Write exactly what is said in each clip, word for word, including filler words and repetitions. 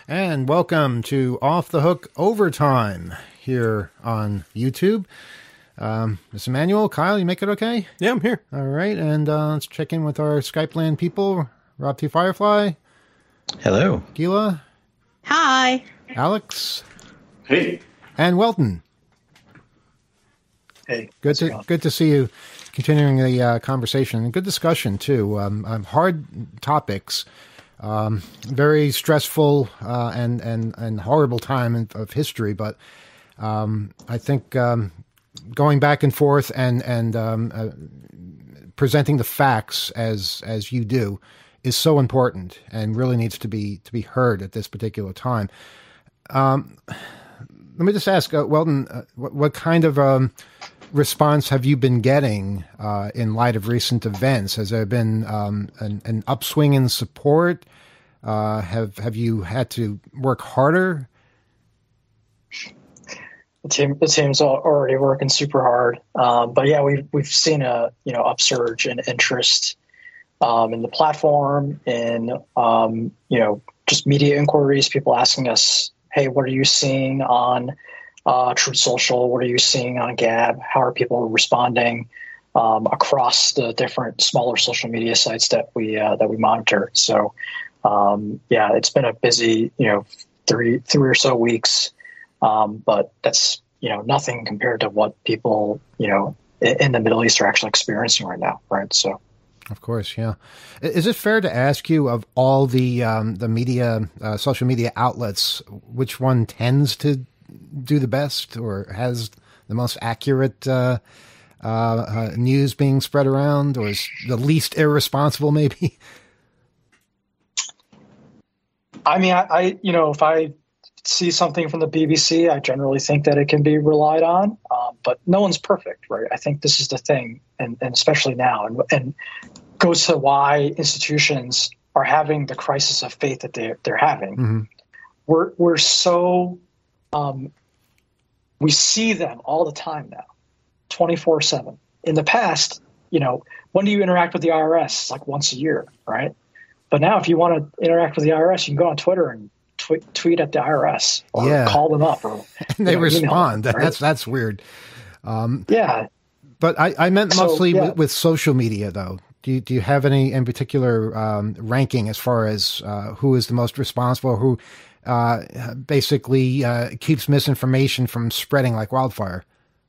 And welcome to Off the Hook Overtime here on YouTube. Um, Mister Emmanuel, Kyle, you make it okay? Yeah, I'm here. All right, and uh, let's check in with our Skype land people. Rob T. Firefly. Hello. Gila. Hi. Alex. Hey. And Welton. Hey. Good to going? good to see you continuing the uh, conversation. And good discussion, too. Um, um, hard topics. Um, very stressful uh, and, and, and horrible time in, of history, but um, I think um, going back and forth and and um, uh, presenting the facts as as you do is so important and really needs to be to be heard at this particular time. Um, let me just ask, uh, Weldon, uh, what, what kind of um, response have you been getting uh, in light of recent events? Has there been um, an, an upswing in support? Uh, have have you had to work harder? The team, the team's already working super hard, um, but yeah, we've we've seen a you know upsurge in interest um, in the platform, in um, you know just media inquiries, people asking us, "Hey, what are you seeing on uh, Truth Social? What are you seeing on Gab? How are people responding um, across the different smaller social media sites that we uh, that we monitor?" So, um, yeah, it's been a busy you know three three or so weeks. Um, but that's, you know, nothing compared to what people, you know, in the Middle East are actually experiencing right now. Right. So. Of course. Yeah. Is it fair to ask you, of all the, um, the media, uh, social media outlets, which one tends to do the best or has the most accurate, uh, uh, uh news being spread around, or is the least irresponsible maybe? I mean, I, I you know, if I see something from the B B C, I generally think that it can be relied on, um, but no one's perfect, right? I think this is the thing, and, and especially now, and, and goes to why institutions are having the crisis of faith that they're, they're having. Mm-hmm. We're, we're so, um, we see them all the time now, twenty-four seven. In the past, you know, when do you interact with the I R S? It's like once a year, right? But now if you want to interact with the I R S, you can go on Twitter and Tweet, tweet at the I R S or yeah. call them up, or and they know, respond. Them, right? That's that's weird. Um, yeah, but I, I meant mostly so, yeah. with, with social media, though. Do you, do you have any in particular um, ranking as far as uh, who is the most responsible, who uh, basically uh, keeps misinformation from spreading like wildfire?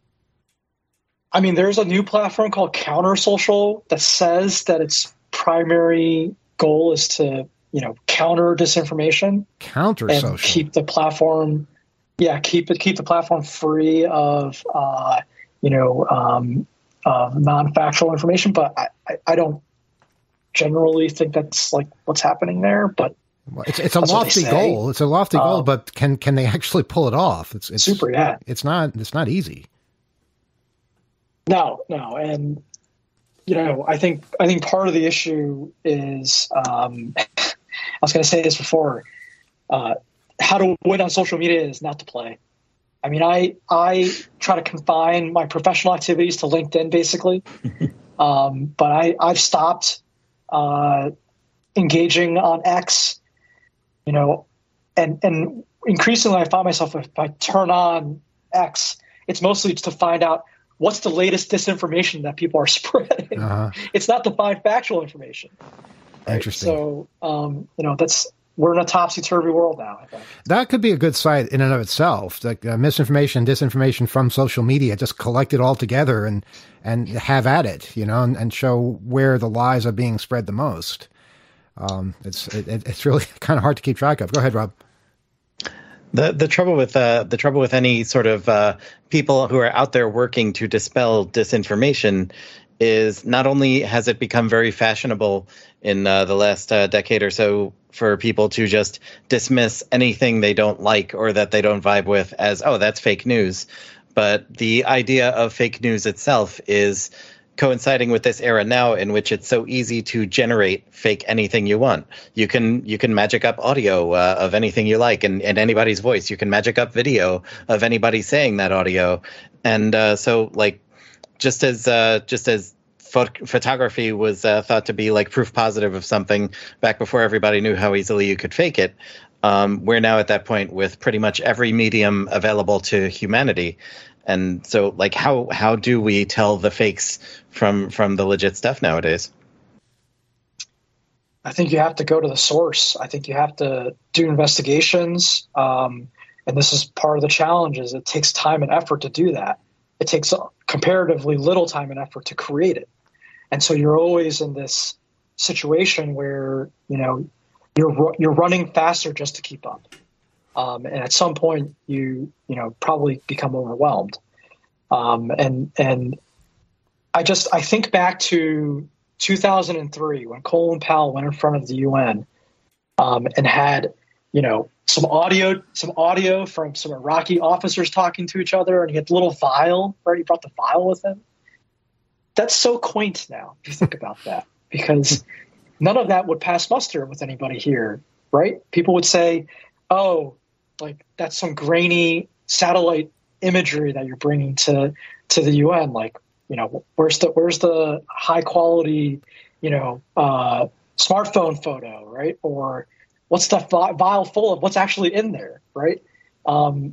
I mean, there's a new platform called Counter Social that says that its primary goal is to you know, counter disinformation, counter social, and keep the platform, yeah, keep it, keep the platform free of, uh, you know, um, uh, non-factual information. But I, I, I don't generally think that's like what's happening there. But well, it's it's a lofty goal. It's a lofty um, goal, but can can they actually pull it off? It's it's super. Yeah, it's not it's not easy. No, no, and you know, I think I think part of the issue is. Um, I was going to say this before. Uh, how to win on social media is not to play. I mean, I I try to confine my professional activities to LinkedIn, basically. um, but I I've stopped uh, engaging on X. You know, and and increasingly, I find myself if I turn on X, it's mostly to find out what's the latest disinformation that people are spreading. Uh-huh. It's not to find factual information. Right? Interesting. So, um, you know, that's we're in a topsy-turvy world now, I think. That could be a good site in and of itself. Like uh, misinformation, disinformation from social media, just collect it all together and and have at it, you know, and, and show where the lies are being spread the most. Um, it's it, it's really kind of hard to keep track of. Go ahead, Rob. The the trouble with uh, the trouble with any sort of uh, people who are out there working to dispel disinformation is not only has it become very fashionable in uh, the last uh, decade or so for people to just dismiss anything they don't like or that they don't vibe with as, oh, that's fake news. But the idea of fake news itself is coinciding with this era now in which it's so easy to generate fake anything you want. You can you can magic up audio uh, of anything you like in, in anybody's voice. You can magic up video of anybody saying that audio. And uh, so like just as uh, just as phot- photography was uh, thought to be like proof positive of something back before everybody knew how easily you could fake it, Um, we're now at that point with pretty much every medium available to humanity. And so, like, how how do we tell the fakes from from the legit stuff nowadays? I think you have to go to the source. I think you have to do investigations. Um, and this is part of the challenge is it takes time and effort to do that. It takes comparatively little time and effort to create it. And so you're always in this situation where, you know, you're you're running faster just to keep up. Um, and at some point you, you know, probably become overwhelmed. Um, and, and I just, I think back to two thousand three when Colin Powell went in front of the U N um, and had, you know, some audio, some audio from some Iraqi officers talking to each other, and he had the little vial, right? He brought the vial with him. That's so quaint now, if you think about that, because none of that would pass muster with anybody here, right? People would say, oh, like that's some grainy satellite imagery that you're bringing to, to the U N. Like, you know, where's the, where's the high quality, you know, uh, smartphone photo, right? Or what's the vial full of? What's actually in there, right? Um,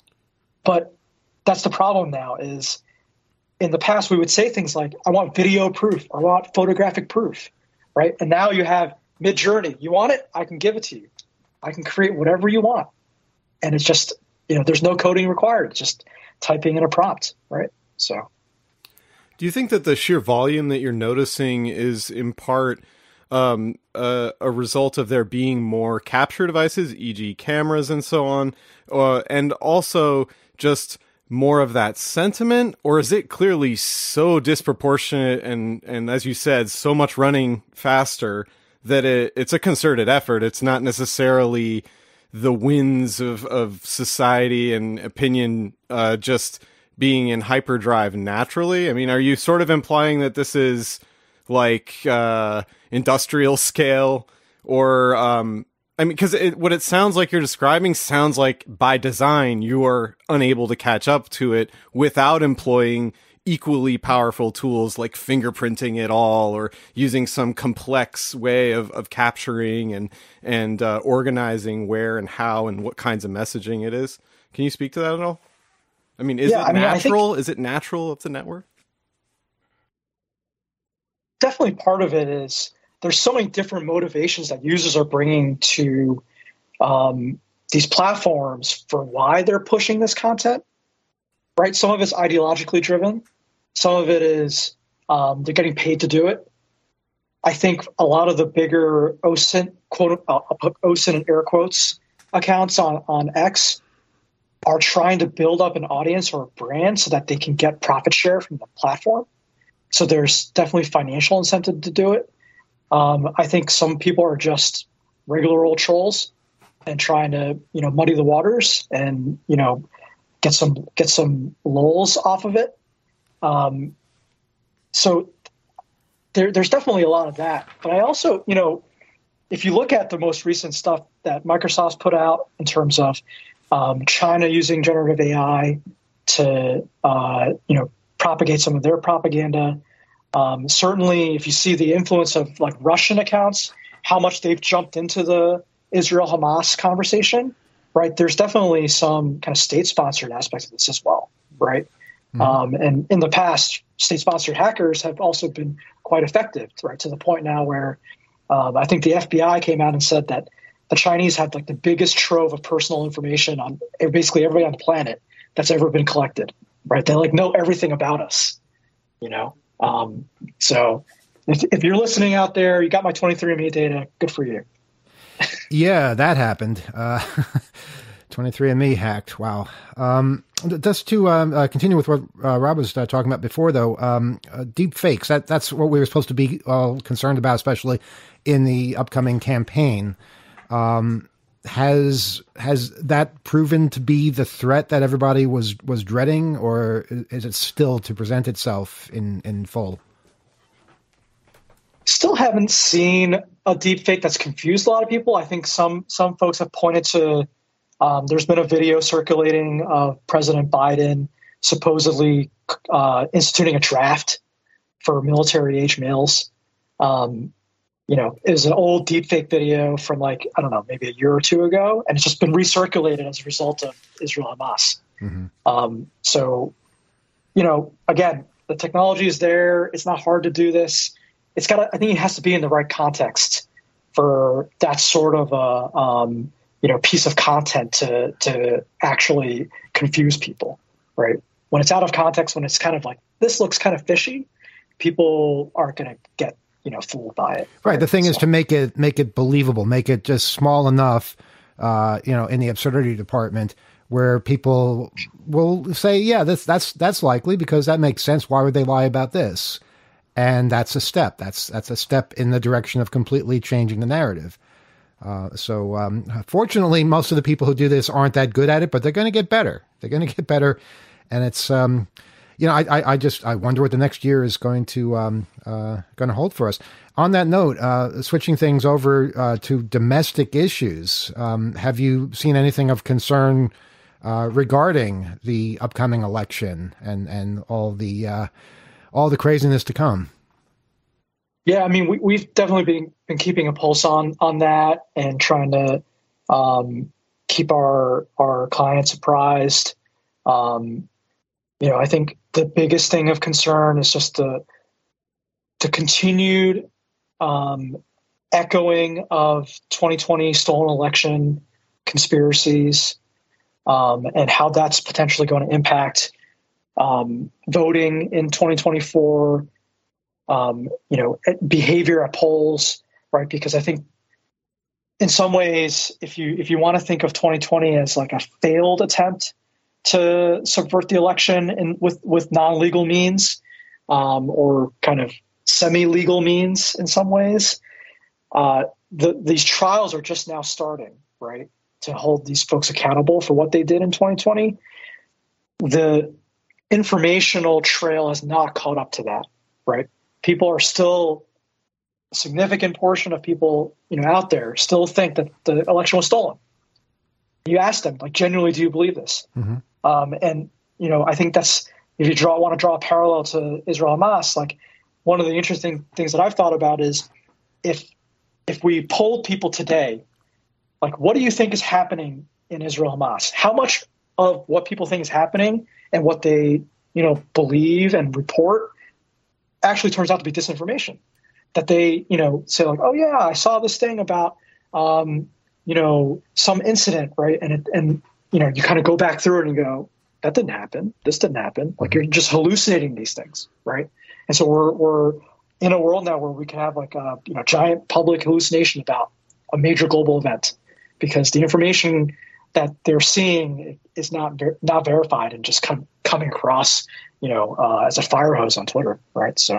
but that's the problem now is in the past we would say things like, I want video proof, I want photographic proof, right? And now you have Midjourney. You want it? I can give it to you. I can create whatever you want. And it's just, you know, there's no coding required. It's just typing in a prompt, right? So. Do you think that the sheer volume that you're noticing is in part um, uh, a result of there being more capture devices, for example cameras and so on, uh, and also just more of that sentiment? Or is it clearly so disproportionate and, and as you said, so much running faster that it, it's a concerted effort? It's not necessarily the winds of, of society and opinion uh, just being in hyperdrive naturally? I mean, are you sort of implying that this is like uh, industrial scale or, um, I mean, because it, what it sounds like you're describing sounds like by design you are unable to catch up to it without employing equally powerful tools like fingerprinting it all or using some complex way of, of capturing and, and uh, organizing where and how and what kinds of messaging it is. Can you speak to that at all? I mean, is yeah, it I mean, natural? Think, is it natural of the network? Definitely part of it is there's so many different motivations that users are bringing to um, these platforms for why they're pushing this content, right? Some of it's ideologically driven. Some of it is um, they're getting paid to do it. I think a lot of the bigger O S I N, quote, uh, O S I N in air quotes, accounts on, on X are trying to build up an audience or a brand so that they can get profit share from the platform. So there's definitely financial incentive to do it. Um, I think some people are just regular old trolls and trying to, you know, muddy the waters and, you know, get some get some lulz off of it. Um, so there, there's definitely a lot of that. But I also, you know, if you look at the most recent stuff that Microsoft's put out in terms of Um, China using generative A I to, uh, you know, propagate some of their propaganda. Um, certainly, if you see the influence of like Russian accounts, how much they've jumped into the Israel-Hamas conversation, right? There's definitely some kind of state-sponsored aspects of this as well, right? Mm-hmm. Um, and in the past, state-sponsored hackers have also been quite effective, right? To the point now where um, I think the F B I came out and said that the Chinese had like the biggest trove of personal information on basically everybody on the planet that's ever been collected, right? They like know everything about us, you know? Um, so if, if you're listening out there, you got my twenty-three and me data, good for you. Yeah, that happened. Uh, twenty-three and me hacked. Wow. Um, just to um, uh, continue with what uh, Rob was uh, talking about before, though, um, uh, deep fakes, that, that's what we were supposed to be all concerned about, especially in the upcoming campaign. Um, has has that proven to be the threat that everybody was was dreading, or is it still to present itself in, in full? Still haven't seen a deep fake that's confused a lot of people. I think some some folks have pointed to um, there's been a video circulating of President Biden supposedly uh, instituting a draft for military age males. Um, you know, it was an old deepfake video from like, I don't know, maybe a year or two ago, and it's just been recirculated as a result of Israel Hamas. Mm-hmm. Um, so, you know, again, the technology is there. It's not hard to do this. It's got. I think it has to be in the right context for that sort of a um, you know piece of content to to actually confuse people, right? When it's out of context, when it's kind of like this looks kind of fishy, people aren't going to get you know fooled by it. Right. The thing so. is to make it make it believable, make it just small enough, uh, you know, in the absurdity department where people will say, yeah, that's that's that's likely because that makes sense. Why would they lie about this? And that's a step. That's that's a step in the direction of completely changing the narrative. Uh, so um, fortunately, most of the people who do this aren't that good at it, but they're going to get better. They're going to get better. And it's, um, you know, I, I, I just I wonder what the next year is going to um, uh, going to hold for us. On that note, uh, switching things over uh, to domestic issues, um, have you seen anything of concern uh, regarding the upcoming election and and all the uh, all the craziness to come? Yeah, I mean, we, we've definitely been been keeping a pulse on on that and trying to um, keep our our clients apprised. Um, you know, I think the biggest thing of concern is just the the continued um, echoing of twenty twenty stolen election conspiracies um, and how that's potentially going to impact um, voting in twenty twenty-four. Um, you know, behavior at polls, right? Because I think in some ways, if you if you want to think of twenty twenty as like a failed attempt to subvert the election in, with, with non-legal means um, or kind of semi-legal means in some ways, uh, the, these trials are just now starting, right, to hold these folks accountable for what they did in twenty twenty. The informational trail has not caught up to that, right? People are still, a significant portion of people, you know, out there still think that the election was stolen. You ask them, like, genuinely, do you believe this? Mm-hmm. Um, and, you know, I think that's, if you draw, want to draw a parallel to Israel Hamas, like one of the interesting things that I've thought about is if, if we polled people today, like, what do you think is happening in Israel Hamas? How much of what people think is happening and what they, you know, believe and report actually turns out to be disinformation? That they, you know, say like, oh yeah, I saw this thing about, um, you know, some incident, right? And it, and you know, you kind of go back through it and go, that didn't happen. This didn't happen. Like you're just hallucinating these things, right? And so we're we're in a world now where we can have like a you know giant public hallucination about a major global event because the information that they're seeing is not ver- not verified and just come, coming across, you know, uh, as a fire hose on Twitter, right? So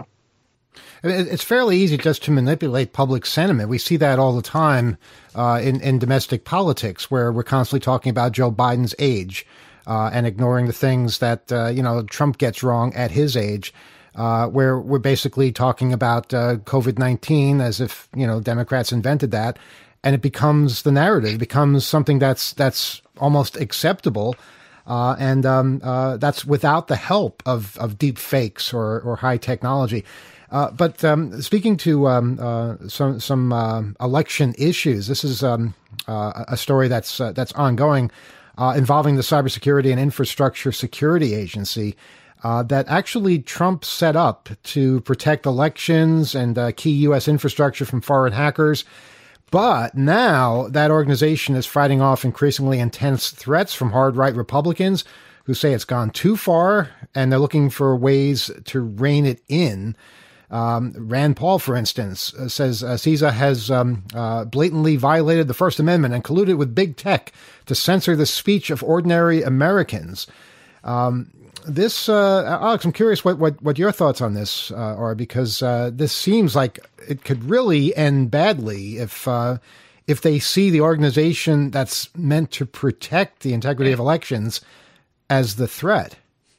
it's fairly easy just to manipulate public sentiment. We see that all the time uh, in in domestic politics, where we're constantly talking about Joe Biden's age uh, and ignoring the things that uh, you know Trump gets wrong at his age. Uh, where we're basically talking about uh, COVID nineteen as if you know Democrats invented that. And it becomes the narrative. It becomes something that's that's almost acceptable, uh, and um, uh, that's without the help of, of deep fakes or, or high technology. Uh, but um, speaking to um, uh, some some uh, election issues, this is um, uh, a story that's uh, that's ongoing uh, involving the Cybersecurity and Infrastructure Security Agency uh, that actually Trump set up to protect elections and uh, key U S infrastructure from foreign hackers. But now that organization is fighting off increasingly intense threats from hard right Republicans who say it's gone too far, and they're looking for ways to rein it in. Um, Rand Paul, for instance, uh, says uh, C I S A has um, uh, blatantly violated the First Amendment and colluded with big tech to censor the speech of ordinary Americans. Um, This, uh, Alex, I'm curious what, what, what your thoughts on this uh, are, because uh, this seems like it could really end badly if uh, if they see the organization that's meant to protect the integrity of elections as the threat.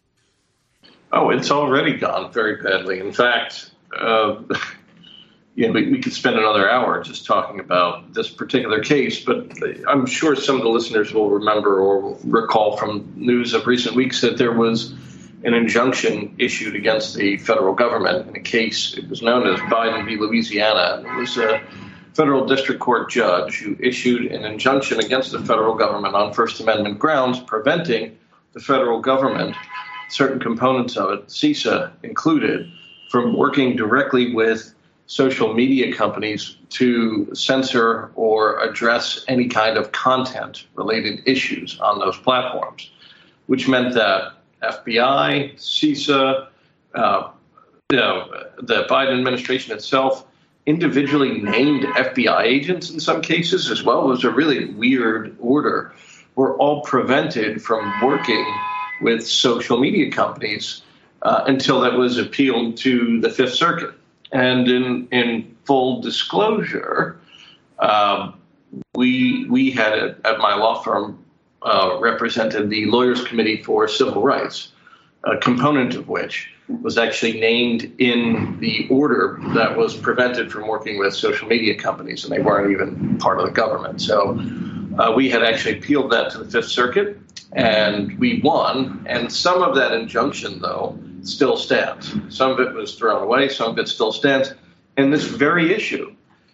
Oh, it's already gone very badly. In fact, uh, you know, we, we could spend another hour just talking about this particular case, but I'm sure some of the listeners will remember or recall from news of recent weeks that there was an injunction issued against the federal government in a case. It was known as Biden v. Louisiana. It was a federal district court judge who issued an injunction against the federal government on First Amendment grounds, preventing the federal government, certain components of it, CISA included, from working directly with social media companies to censor or address any kind of content-related issues on those platforms, which meant that F B I, CISA, uh, you know, the Biden administration itself individually named F B I agents in some cases as well. It was a really weird order. Were all prevented from working with social media companies uh, until that was appealed to the Fifth Circuit. And in, in full disclosure, um, we we had a, at my law firm uh, represented the Lawyers Committee for Civil Rights, a component of which was actually named in the order that was prevented from working with social media companies, and they weren't even part of the government. So uh, we had actually appealed that to the Fifth Circuit, and we won. And some of that injunction, though, still stands. Some of it was thrown away. Some of it still stands. And this very issue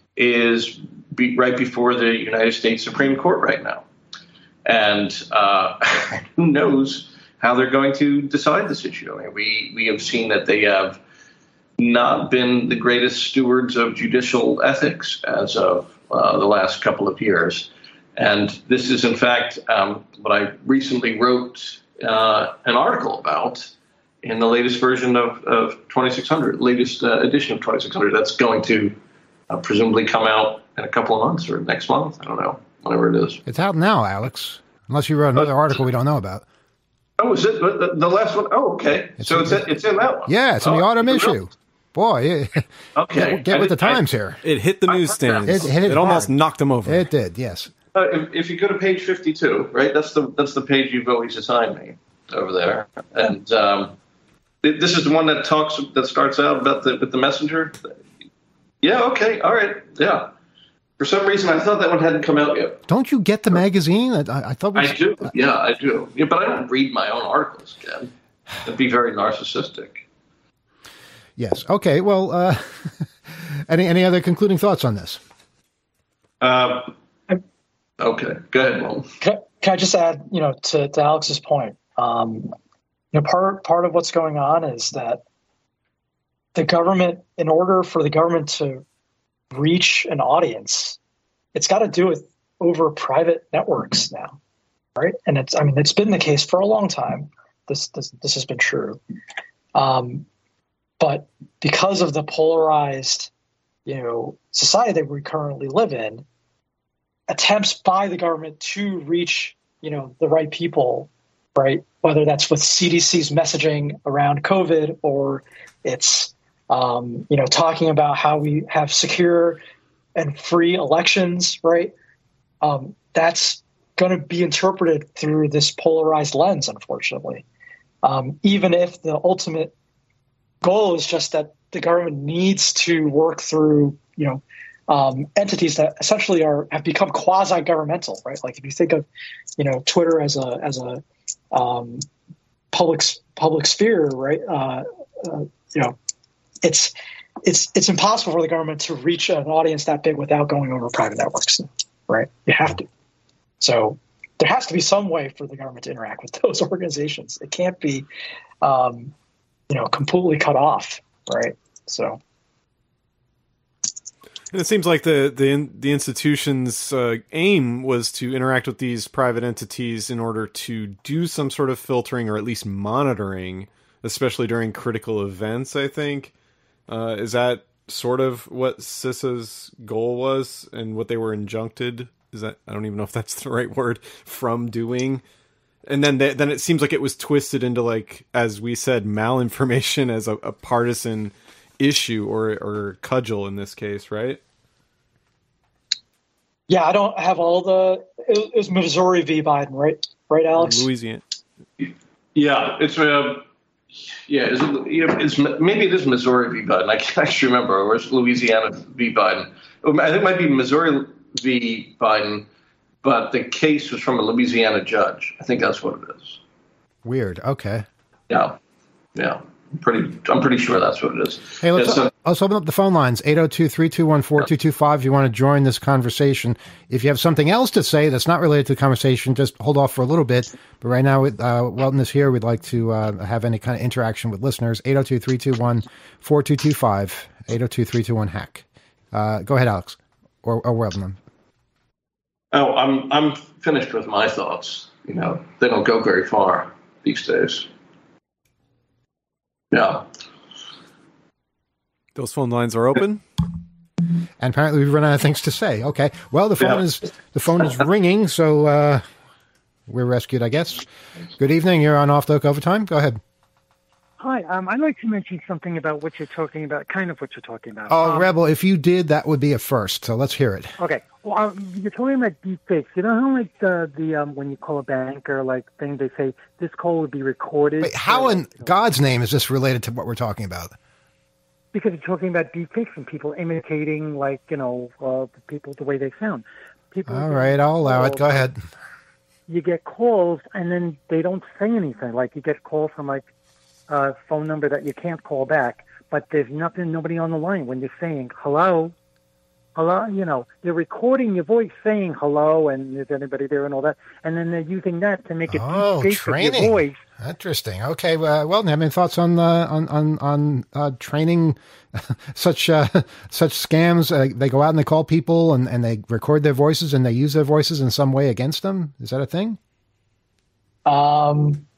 is be right before the United States Supreme Court right now. And uh, who knows how they're going to decide this issue. I mean, we, we have seen that they have not been the greatest stewards of judicial ethics as of uh, the last couple of years. And this is, in fact, um, what I recently wrote uh, an article about in the latest version of, of twenty-six hundred, latest uh, edition of twenty-six hundred. That's going to uh, presumably come out in a couple of months or next month. I don't know, whatever it is. It's out now, Alex, unless you wrote another uh, article we don't know about. Oh, is it the, the last one? Oh, okay. It's so in, it's in, it's in that one. Yeah, it's in oh, the autumn issue. Boy, yeah. Okay. Get, get with the times I, here. It hit the newsstands. It, it, it almost knocked them over. It did, yes. Uh, if, if you go to page fifty-two, right, that's the that's the page you've always assigned me over there, and um, it, this is the one that talks that starts out about the with the messenger. Yeah, okay, all right, yeah. For some reason, I thought that one hadn't come out yet. Don't you get the magazine? I, I thought we I do. Yeah, I do. Yeah, but I don't read my own articles, Ken. That'd be very narcissistic. Yes. Okay. Well, uh, any any other concluding thoughts on this? Uh, okay. Go ahead, Mom. Can, can I just add, you know, to, to Alex's point? Um, you know, part part of what's going on is that the government, in order for the government to reach an audience, it's got to do it over private networks now, right? And it's, I mean, it's been the case for a long time. This this, this has been true. Um, But because of the polarized, you know, society that we currently live in, attempts by the government to reach, you know, the right people, right, whether that's with C D C's messaging around COVID or it's, um, you know, talking about how we have secure and free elections, right, um, that's going to be interpreted through this polarized lens, unfortunately, um, even if the ultimate goal is just that the government needs to work through, you know, um, entities that essentially are have become quasi-governmental, right? Like if you think of, you know, Twitter as a as a um, public public sphere, right? Uh, uh, you know, it's it's it's impossible for the government to reach an audience that big without going over private networks, right? You have to. So there has to be some way for the government to interact with those organizations. It can't be. Um, you know, completely cut off, right? So, and it seems like the the the institution's uh, aim was to interact with these private entities in order to do some sort of filtering or at least monitoring, especially during critical events. I think uh, is that sort of what CISA's goal was and what they were injuncted. Is that I don't even know if that's the right word from doing. And then they, then it seems like it was twisted into, like, as we said, malinformation as a, a partisan issue or or cudgel in this case, right? Yeah, I don't have all the. It was Missouri v. Biden, right? Right, Alex? Louisiana. Yeah, it's uh, yeah, is it, it's maybe it is Missouri v. Biden. I can't actually remember. Or it's Louisiana v. Biden. I think it might be Missouri v. Biden. But the case was from a Louisiana judge. I think that's what it is. Weird. Okay. Yeah. Yeah. I'm pretty, I'm pretty sure that's what it is. Hey, let's, Yeah, so, let's open up the phone lines, eight oh two, three two one, four two two five if you want to join this conversation. If you have something else to say that's not related to the conversation, just hold off for a little bit. But right now, with uh, Welton is here, we'd like to uh, have any kind of interaction with listeners, eight oh two, three two one, four two two five, eight oh two, three two one, hack. Uh, go ahead, Alex, or, or Welton. oh, I'm, I'm finished with my thoughts. You know, they don't go very far these days. Yeah. Those phone lines are open. And apparently we've run out of things to say. Okay. Well, the phone Yeah. is the phone is ringing, so uh, we're rescued, I guess. Good evening. You're on Off the Hook Overtime. Go ahead. Hi, um, I'd like to mention something about what you're talking about, kind of what you're talking about. Oh, um, Rebel, if you did, that would be a first. So let's hear it. Okay, well, um, you're talking about deepfakes. You know how, like, the, the um, when you call a bank or, like, thing, they say this call would be recorded? Wait, how or, in you know, God's name is this related to what we're talking about? Because you're talking about deepfakes and people imitating, like, you know, uh, the people, the way they sound. People All right, I'll allow it. Go ahead. You get calls, and then they don't say anything. Like, you get calls from, like, a phone number that you can't call back, but there's nothing, nobody on the line when you're saying hello, hello. You know, they're recording your voice saying hello, and is anybody there, and all that, and then they're using that to make it Oh, deep fake of training. your voice. Interesting. Okay. Uh, well, have any thoughts on uh, on on on uh, training such uh, such scams? Uh, they go out and they call people and, and they record their voices and they use their voices in some way against them. Is that a thing? Um,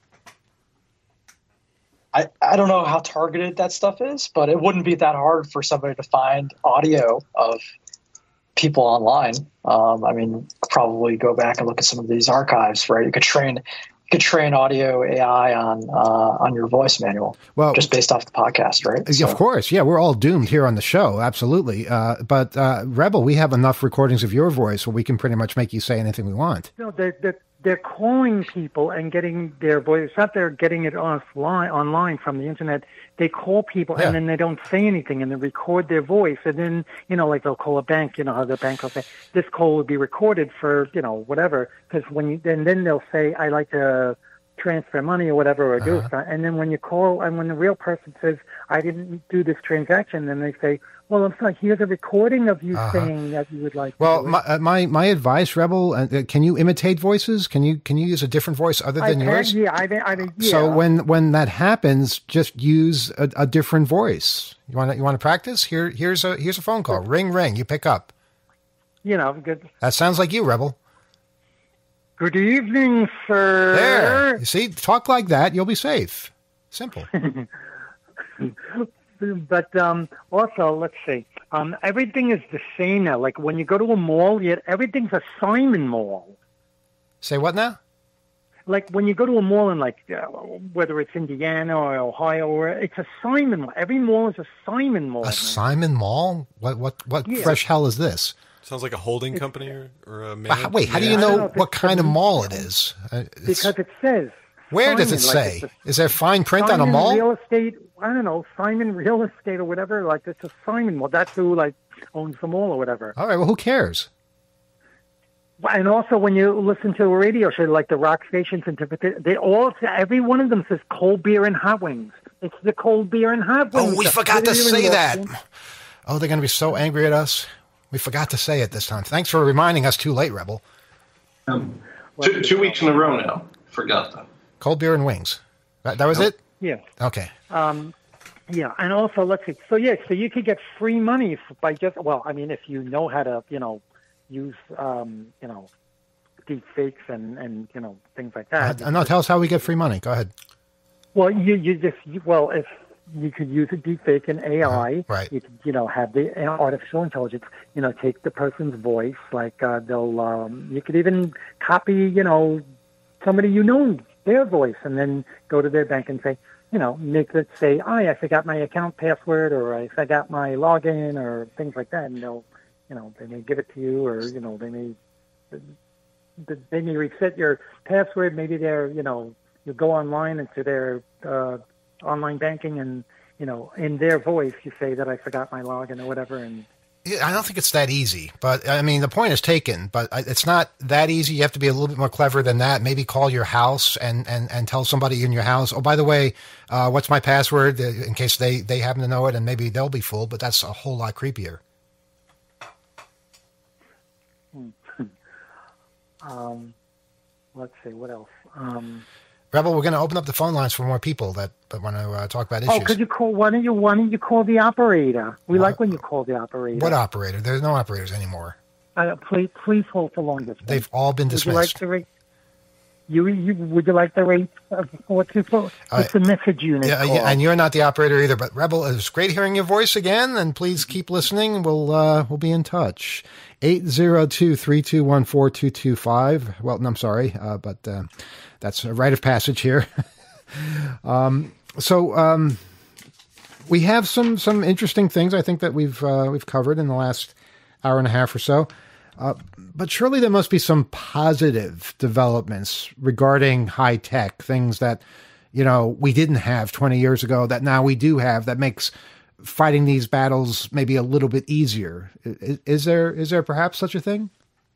I, I don't know how targeted that stuff is, but it wouldn't be that hard for somebody to find audio of people online. Um, I mean, probably go back and look at some of these archives, right? You could train, you could train audio A I on uh, on your voice manual, Well, just based off the podcast, right? Yeah, of course. Yeah, we're all doomed here on the show. Absolutely. Uh, but uh, Rebel, we have enough recordings of your voice where we can pretty much make you say anything we want. No, they're, they're, they're calling people and getting their voice. It's not they're getting it offline, online from the internet. They call people Yeah. and then they don't say anything and they record their voice. And then, you know, like they'll call a bank, you know how the bank will say, this call will be recorded for, you know, whatever. Because when you, and then they'll say, I like to transfer money or whatever, or do Uh-huh. it. And then when you call, and when the real person says, I didn't do this transaction, then they say, well, I'm sorry, here's a recording of you Uh-huh. saying that you would like Well, to do it. my, uh, my my advice, Rebel, uh, uh, can you imitate voices? Can you can you use a different voice other I than can, yours? yeah, I, I, I, yeah. So when when that happens, just use a, a different voice. You want to you want to practice? Here here's a here's a phone call. Ring ring. You pick up. you know, good. That sounds like you, Rebel. Good evening, sir. There. You see, talk like that, you'll be safe. Simple. But um, also, let's see. Um, everything is the same now. Like when you go to a mall, yet everything's a Simon Mall. Say what now? Like when you go to a mall in like uh, whether it's Indiana or Ohio, or it's a Simon Mall. Every mall is a Simon Mall. A now. Simon Mall? What what what Yeah. fresh hell is this? Sounds like a holding company or, or a But how- man. wait, how do yeah. you I don't know know if what it's kind of the- mall it is? Uh, it's- Because it says. where does it Simon, like say? it's a- Is there fine print on a Simon mall? Real estate. I don't know, Simon Real Estate or whatever. Like it's a Simon Mall. That's who like owns the mall or whatever. All right, well, who cares? And also, when you listen to a radio show like the rock stations and different, they all every one of them says cold beer and hot wings. It's the cold beer and hot wings. Oh, we The forgot to beer and say the- that. Oh, they're going to be so angry at us. We forgot to say it this time. Thanks for reminding us too late, Rebel. Um, two, two weeks in a row now. Forgot that. Cold beer and wings. That, that was it? Yeah. Okay. Um, yeah, and also let's see. So yeah, so you could get free money f- by just well, I mean, if you know how to, you know, use, um, you know, deep fakes and and you know things like that. Uh, no, tell us how we get free money. Go ahead. Well, you you just you, well if you could use a deep fake and A I, right. you could you know have the artificial intelligence, you know, take the person's voice, like uh, they'll um, you could even copy, you know, somebody you know their voice, and then go to their bank and say, you know, make it say, oh, I forgot my account password, or I forgot my login, or things like that, and they'll, you know, they may give it to you, or you know, they may they may reset your password. Maybe they're, you know, you go online into their uh, online banking, and you know, in their voice, you say that I forgot my login or whatever, and I don't think it's that easy, but I mean, the point is taken, but it's not that easy. You have to be a little bit more clever than that. Maybe call your house and, and, and tell somebody in your house, oh, by the way, uh, what's my password, in case they, they happen to know it, and maybe they'll be fooled, but that's a whole lot creepier. um, let's see, what else? Um, Rebel, we're going to open up the phone lines for more people that, that want to uh, talk about issues. Oh, could you call? Why don't you? Why don't you call the operator? We what? like when you call the operator. What operator? There's no operators anymore. Uh, please, please hold for long distance. They've all been dismissed. Would you like the rate? You, you would you like the rate of what you call? It's the message unit. Yeah, yeah, and you're not the operator either. But Rebel, it was great hearing your voice again. And please keep listening. We'll uh, we'll be in touch. eight zero two, three two one, four two two five. Well, no, I'm sorry, uh, but uh, that's a rite of passage here. um, so um, we have some some interesting things I think that we've uh, we've covered in the last hour and a half or so. Uh, but surely there must be some positive developments regarding high tech, things that, you know, we didn't have twenty years ago that now we do have, that makes fighting these battles maybe a little bit easier. Is, is there is there perhaps such a thing?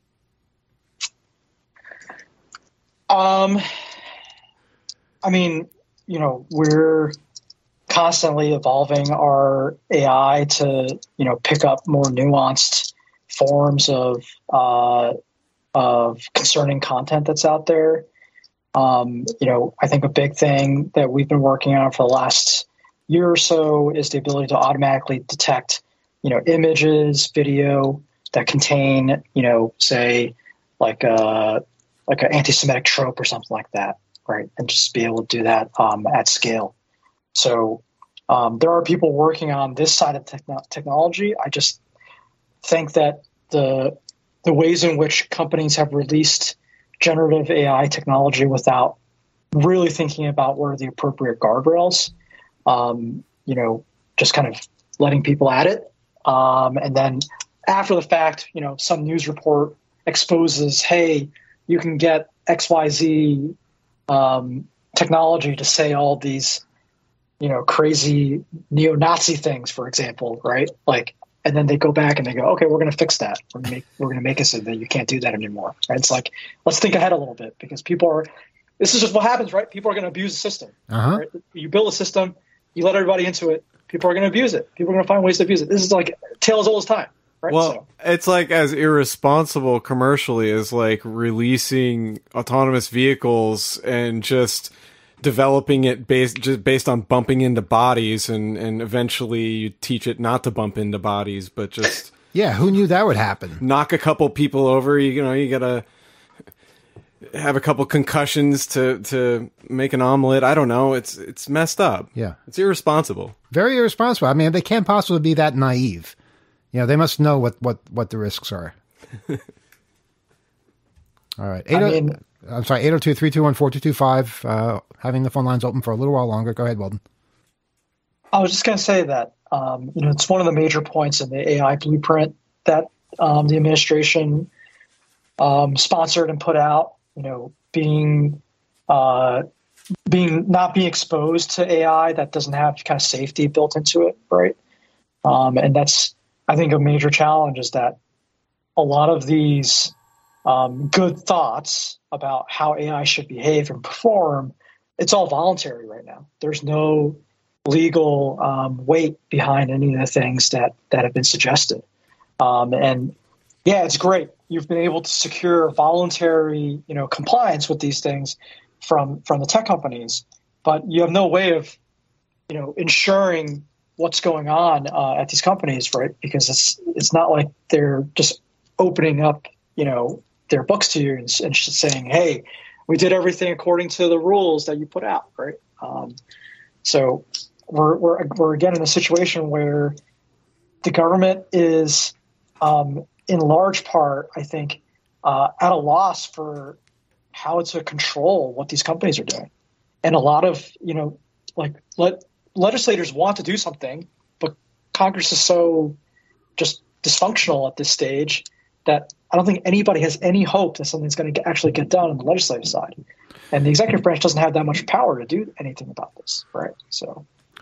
Um, I mean, you know, we're constantly evolving our A I to, you know, pick up more nuanced forms of uh, of concerning content that's out there. Um, you know, I think a big thing that we've been working on for the last year or so is the ability to automatically detect, you know, images, video that contain, you know, say like a like an anti-Semitic trope or something like that, right? And just be able to do that um, at scale. So um, there are people working on this side of techno- technology. I just think that the the ways in which companies have released generative A I technology without really thinking about what are the appropriate guardrails, um, you know, just kind of letting people at it. Um, and then after the fact, you know, some news report exposes, hey, you can get X Y Z um, technology to say all these, you know, crazy neo-Nazi things, for example, right? Like, and then they go back and they go, okay, we're going to fix that. We're going to make, we're going to make it so that you can't do that anymore. Right? It's like, let's think ahead a little bit, because people are, this is just what happens, right? People are going to abuse the system. Uh-huh. Right? You build a system, you let everybody into it. People are going to abuse it. People are going to find ways to abuse it. This is like tale as old as time. Right? Well, so. It's like as irresponsible commercially as like releasing autonomous vehicles and just developing it based just based on bumping into bodies, and, and eventually you teach it not to bump into bodies, but just yeah, who knew that would happen? Knock a couple people over. You, you know, you gotta have a couple concussions to to make an omelet. I don't know. It's it's messed up. Yeah, it's irresponsible. Very irresponsible. I mean, they can't possibly be that naive. You know, they must know what what, what the risks are. All right. I mean, I'm sorry, eight oh two, three two one, four two two five, uh, having the phone lines open for a little while longer. Go ahead, Weldon. I was just going to say that, um, you know, it's one of the major points in the A I blueprint that um, the administration um, sponsored and put out, you know, being, uh, being, not being exposed to A I that doesn't have kind of safety built into it, right? Um, and that's, I think, a major challenge is that a lot of these um, good thoughts about how A I should behave and perform, it's all voluntary right now. There's no legal um, weight behind any of the things that, that have been suggested. Um, and yeah, it's great. You've been able to secure voluntary, you know, compliance with these things from, from the tech companies, but you have no way of, you know, ensuring what's going on uh, at these companies, right? Because it's, it's not like they're just opening up, you know, their books to you and, and just saying, hey, we did everything according to the rules that you put out, right? Um, so we're, we're, we're again in a situation where the government is um, in large part, I think, uh, at a loss for how to control what these companies are doing. And a lot of, you know, like let legislators want to do something, but Congress is so just dysfunctional at this stage that I don't think anybody has any hope that something's going to actually get done on the legislative side. And the executive branch doesn't have that much power to do anything about this, right? So,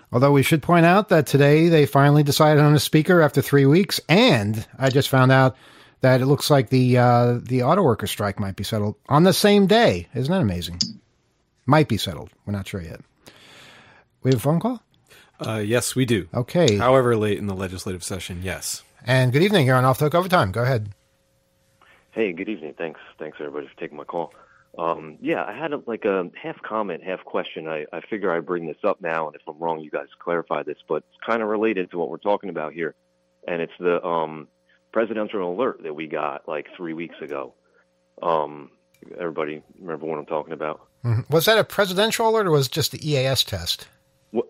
Although we should point out that today they finally decided on a speaker after three weeks, and I just found out that it looks like the uh, the auto worker strike might be settled on the same day. Isn't that amazing? Might be settled. We're not sure yet. We have a phone call? Uh, yes, we do. Okay. However late in the legislative session, yes. And good evening. You're on Off the Hook Overtime. Go ahead. Hey, good evening. Thanks. Thanks, everybody, for taking my call. Um, yeah, I had a, like a half comment, half question. I, I figure I bring this up now, and if I'm wrong, you guys clarify this, but it's kind of related to what we're talking about here. And it's the um, presidential alert that we got like three weeks ago. Um, everybody remember what I'm talking about? Mm-hmm. Was that a presidential alert or was it just the E A S test? What?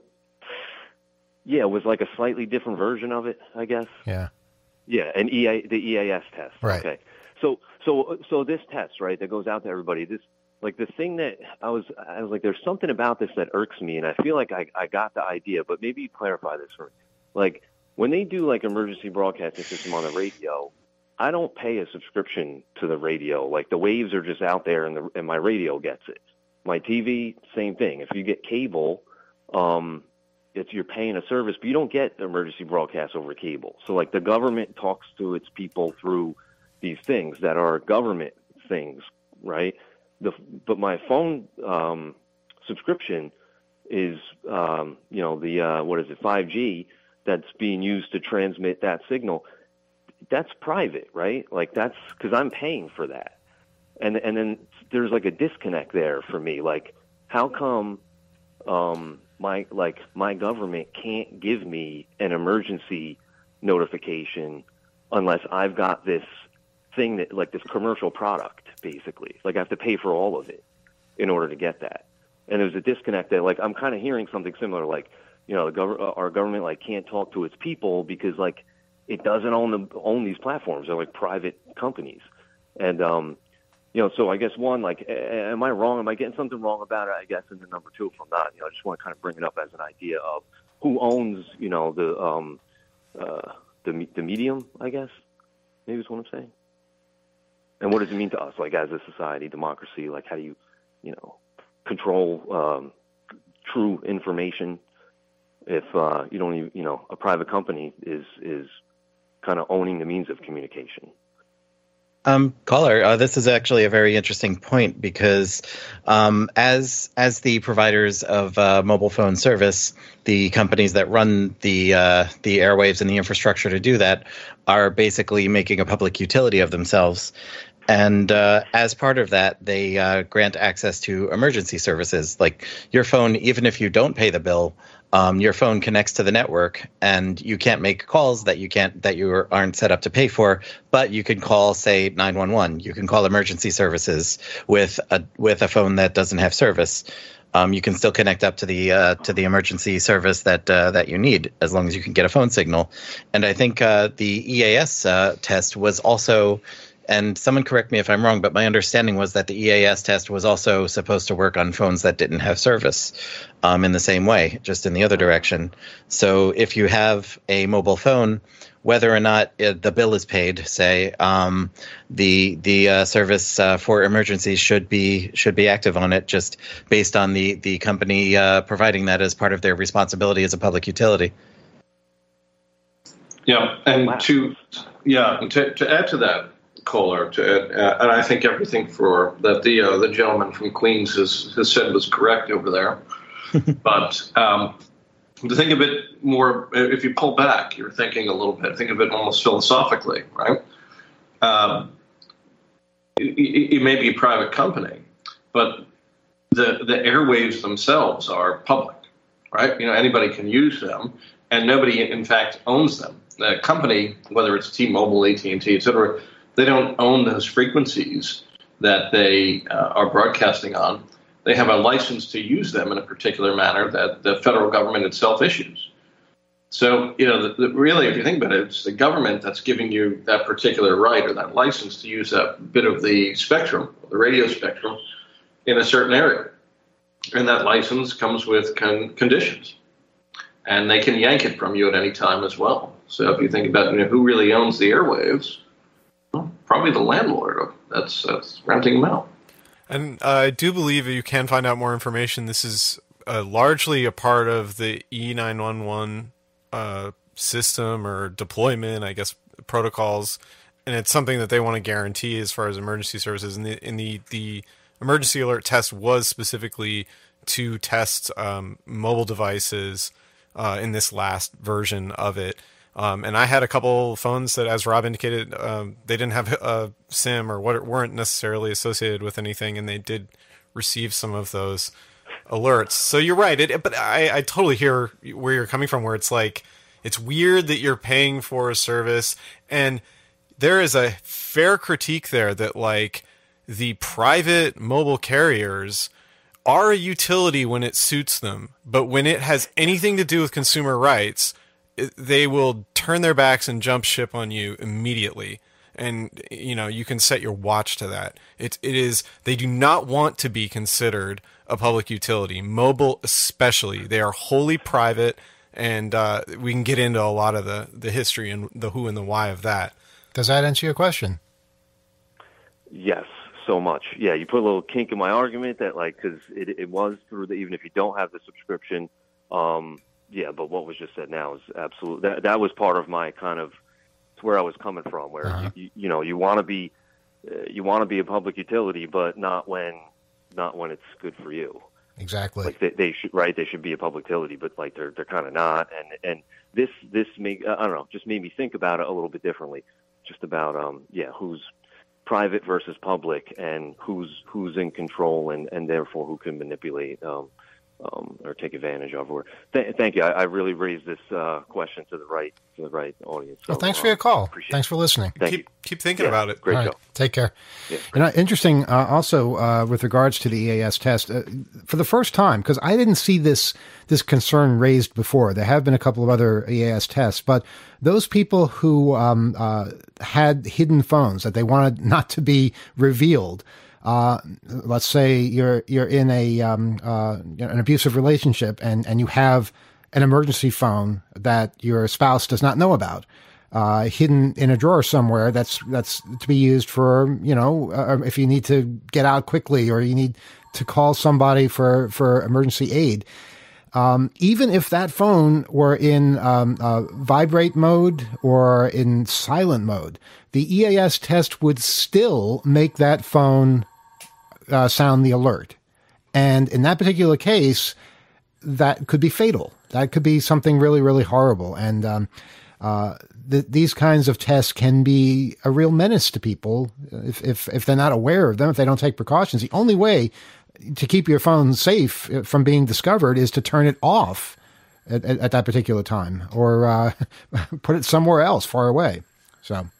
Yeah, it was like a slightly different version of it, I guess. Yeah. Yeah, an E A, the E A S test. Right. Okay. So, so, so this test, right, that goes out to everybody, this, like the thing that I was, I was like, there's something about this that irks me, and I feel like I, I got the idea, but maybe you clarify this for me. Like, when they do like emergency broadcasting system on the radio, I don't pay a subscription to the radio. Like the waves are just out there, and the and my radio gets it. My T V, same thing. If you get cable, um, it's you're paying a service, but you don't get emergency broadcast over cable. So like the government talks to its people through these things that are government things, right? The, but my phone um, subscription is, um, you know, the, uh, what is it, five G that's being used to transmit that signal. That's private, right? Like that's because I'm paying for that. And, and then there's like a disconnect there for me. Like, how come um, my, like my government can't give me an emergency notification unless I've got this thing that like this commercial product, basically. Like I have to pay for all of it in order to get that. And there's a disconnect there. Like I'm kind of hearing something similar, like, you know, the gov- our government like can't talk to its people because like it doesn't own the, own these platforms. They're like private companies. And, um, you know, so I guess one, like, am I wrong? Am I getting something wrong about it? I guess. And then number two, if I'm not, you know, I just want to kind of bring it up as an idea of who owns, you know, the, um, uh, the, the medium, I guess, maybe is what I'm saying. And what does it mean to us, like as a society, democracy? Like, how do you, you know, control um, true information if uh, you don't even, you know, a private company is is kind of owning the means of communication? Um, caller, uh, this is actually a very interesting point because um, as as the providers of uh, mobile phone service, the companies that run the uh, the airwaves and the infrastructure to do that are basically making a public utility of themselves. And uh, as part of that, they uh, grant access to emergency services. Like your phone, even if you don't pay the bill, um, your phone connects to the network, and you can't make calls that you can't that you aren't set up to pay for. But you can call, say, nine one one. You can call emergency services with a with a phone that doesn't have service. Um, you can still connect up to the uh, to the emergency service that uh, that you need, as long as you can get a phone signal. And I think uh, the E A S uh, test was also. And someone correct me if I'm wrong, but my understanding was that the E A S test was also supposed to work on phones that didn't have service um, in the same way, just in the other direction. So if you have a mobile phone, whether or not it, the bill is paid, say, um, the the uh, service uh, for emergencies should be should be active on it, just based on the the company uh, providing that as part of their responsibility as a public utility. Yeah, and wow. to yeah to to add to that. Caller, to, uh, and I think everything for that the uh, the gentleman from Queens has, has said was correct over there. But um, to think of it more, if you pull back, you're thinking a little bit. Think of it almost philosophically, right? Um, it, it may be a private company, but the the airwaves themselves are public, right? You know, anybody can use them, and nobody, in fact, owns them. The company, whether it's T-Mobile, A T and T, et cetera, they don't own those frequencies that they uh, are broadcasting on. They have a license to use them in a particular manner that the federal government itself issues. So, you know, the, the, really, if you think about it, it's the government that's giving you that particular right or that license to use that bit of the spectrum, the radio spectrum, in a certain area. And that license comes with con- conditions. And they can yank it from you at any time as well. So if you think about, you know, who really owns the airwaves, well, probably the landlord that's, that's renting them out. And uh, I do believe you can find out more information. This is uh, largely a part of the E nine one one uh, system or deployment, I guess, protocols, and it's something that they want to guarantee as far as emergency services. And the in the the emergency alert test was specifically to test um, mobile devices uh, in this last version of it. Um, and I had a couple phones that, as Rob indicated, um, they didn't have a SIM or what weren't necessarily associated with anything, and they did receive some of those alerts. So you're right. It, but I, I totally hear where you're coming from, where it's like, it's weird that you're paying for a service, and there is a fair critique there that, like, the private mobile carriers are a utility when it suits them, but when it has anything to do with consumer rights, it, they will turn their backs and jump ship on you immediately. And, you know, you can set your watch to that. It, it is, they do not want to be considered a public utility, mobile especially. They are wholly private, and uh, we can get into a lot of the, the history and the who and the why of that. Does that answer your question? Yes, so much. Yeah, you put a little kink in my argument that, like, because it, it was through the, even if you don't have the subscription, um, yeah, but what was just said now is absolute. That, that was part of my kind of, it's where I was coming from, where, uh-huh. you, you know, you want to be, uh, you want to be a public utility, but not when, not when it's good for you. Exactly. Like they, they should, right? They should be a public utility, but like they're they're kind of not. And and this this make I don't know, just made me think about it a little bit differently. Just about um yeah, who's private versus public, and who's who's in control, and, and therefore who can manipulate um, um or take advantage of. Or th- thank you. I, I really raised this uh, question to the right to the right audience. So, well, thanks for your call. Uh, thanks for listening. Thank keep you. keep thinking yeah, about it. Great All show. right, take care. Yeah. You know, interesting. Uh, also, uh, with regards to the E A S test, uh, for the first time, because I didn't see this this concern raised before. There have been a couple of other E A S tests, but those people who um, uh, had hidden phones that they wanted not to be revealed. Uh, let's say you're you're in a um, uh, an abusive relationship, and, and you have an emergency phone that your spouse does not know about, uh, hidden in a drawer somewhere. That's that's to be used for, you know, uh, if you need to get out quickly or you need to call somebody for for emergency aid. Um, even if that phone were in um, uh, vibrate mode or in silent mode, the E A S test would still make that phone uh, sound the alert. And in that particular case, that could be fatal. That could be something really, really horrible. And um, uh, th- these kinds of tests can be a real menace to people if, if, if they're not aware of them, if they don't take precautions. The only way to keep your phone safe from being discovered is to turn it off at, at, at that particular time, or uh, put it somewhere else far away. So,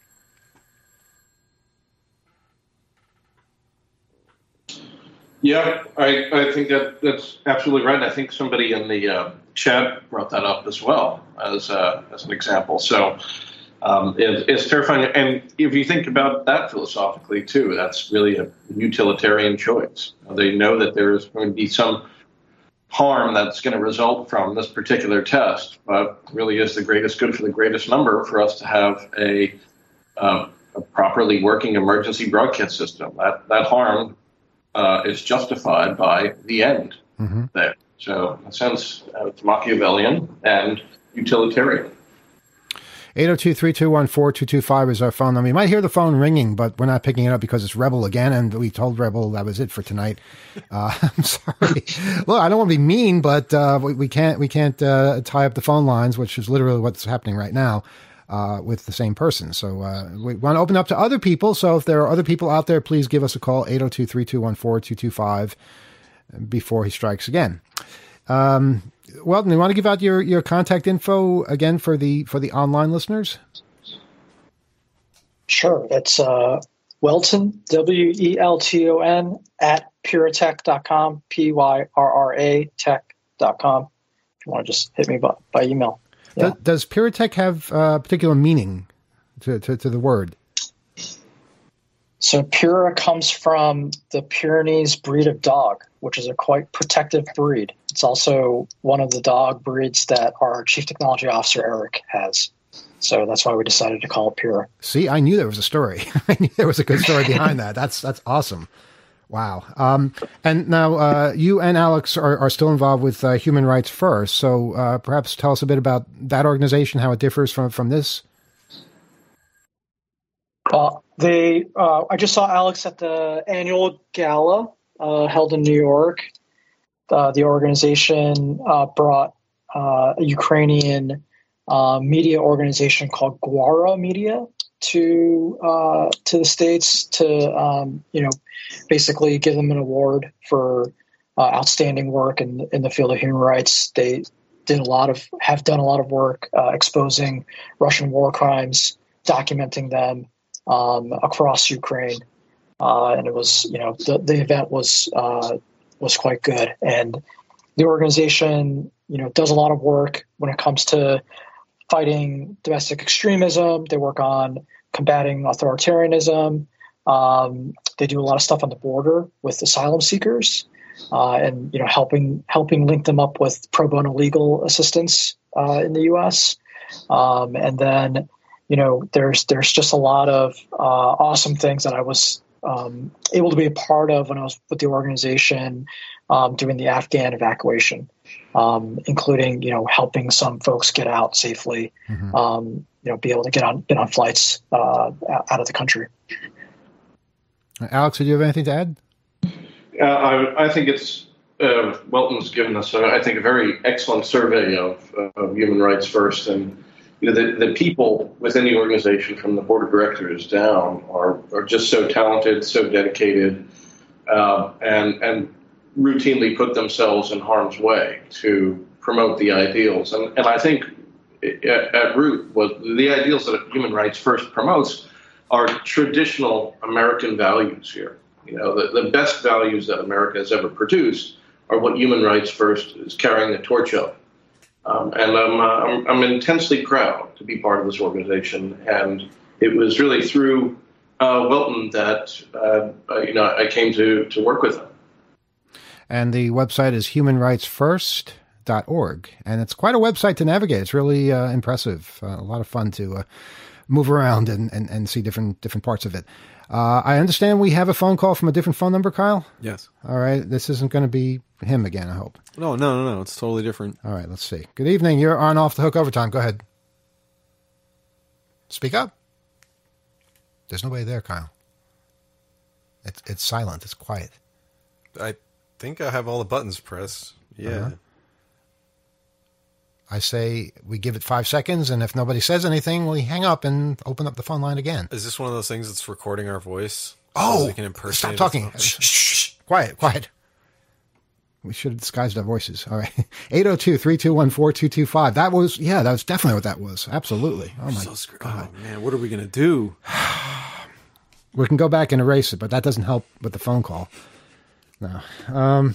yeah, I, I think that that's absolutely right. I think somebody in the uh, chat brought that up as well as uh, as an example. So. Um, it, it's terrifying. And if you think about that philosophically, too, that's really a utilitarian choice. They know that there's going to be some harm that's going to result from this particular test, but really is the greatest good for the greatest number for us to have a, uh, a properly working emergency broadcast system. That, that harm uh, is justified by the end mm-hmm. there. So, in a sense, uh, it's Machiavellian and utilitarian. eight oh two, three two one, four two two five is our phone number. You might hear the phone ringing, but we're not picking it up because it's Rebel again, and we told Rebel that was it for tonight. Uh, I'm sorry. Look, I don't want to be mean, but uh, we, we can't we can't uh, tie up the phone lines, which is literally what's happening right now uh, with the same person. So uh, we want to open up to other people. So if there are other people out there, please give us a call, eight oh two, three two one, four two two five, before he strikes again. Um Weldon, you want to give out your, your contact info again for the for the online listeners? Sure. It's uh, Welton, W E L T O N, at pyratech dot com, P Y R R A tech dot com. If you want to just hit me by, by email. Yeah. Does, does Pyratech have a particular meaning to, to, to the word? So Pura comes from the Pyrenees breed of dog, which is a quite protective breed. It's also one of the dog breeds that our Chief Technology Officer, Eric, has. So that's why we decided to call it Pura. See, I knew there was a story. I knew there was a good story behind that. That's that's awesome. Wow. Um, and now uh, you and Alex are, are still involved with uh, Human Rights First. So uh, perhaps tell us a bit about that organization, how it differs from, from this. Uh, they, uh, I just saw Alex at the annual gala uh, held in New York. Uh, the organization uh, brought uh, a Ukrainian uh, media organization called Gwara Media to uh, to the States to um, you know basically give them an award for uh, outstanding work in in the field of human rights. They did a lot of have done a lot of work uh, exposing Russian war crimes, documenting them um, across Ukraine, uh, and it was you know the the event was uh, was quite good. And the organization you know does a lot of work when it comes to fighting domestic extremism. They work on combating authoritarianism. Um, they do a lot of stuff on the border with asylum seekers, uh, and you know, helping helping link them up with pro bono legal assistance uh, in the U S. Um, and then, you know, there's there's just a lot of uh, awesome things that I was um, able to be a part of when I was with the organization um, doing the Afghan evacuation. Um, including, you know, helping some folks get out safely, mm-hmm. um, you know, be able to get on, get on flights uh, out of the country. Alex, did you have anything to add? Uh, I, I think it's, uh, Welton's given us, uh, I think, a very excellent survey of, uh, of Human Rights First. And, you know, the, the people within the organization from the board of directors down are, are just so talented, so dedicated, uh, and, and, routinely put themselves in harm's way to promote the ideals. And, and I think at, at root, what the ideals that Human Rights First promotes are traditional American values here. You know, the, the best values that America has ever produced are what Human Rights First is carrying the torch of. Um, and I'm, uh, I'm, I'm intensely proud to be part of this organization. And it was really through uh, Welton that, uh, uh, you know, I came to, to work with him. And the website is human rights first dot org. And it's quite a website to navigate. It's really uh, impressive. Uh, a lot of fun to uh, move around and, and, and see different different parts of it. Uh, I understand we have a phone call from a different phone number, Kyle? Yes. All right. This isn't going to be him again, I hope. No, no, no, no. It's totally different. All right. Let's see. Good evening. You're on Off the Hook Overtime. Go ahead. Speak up. There's nobody there, Kyle. It's, it's silent. It's quiet. I... I think I have all the buttons pressed. Yeah. Uh-huh. I say we give it five seconds, and if nobody says anything, we hang up and open up the phone line again. Is this one of those things that's recording our voice? Oh, so we can impersonate stop talking. Shh, shh, shh. Quiet, quiet. We should have disguised our voices. All right. eight oh two, three two one, four two two five. That was, yeah, that was definitely what that was. Absolutely. Oh, my so God. Oh, man, what are we going to do? We can go back and erase it, but that doesn't help with the phone call. No. Um,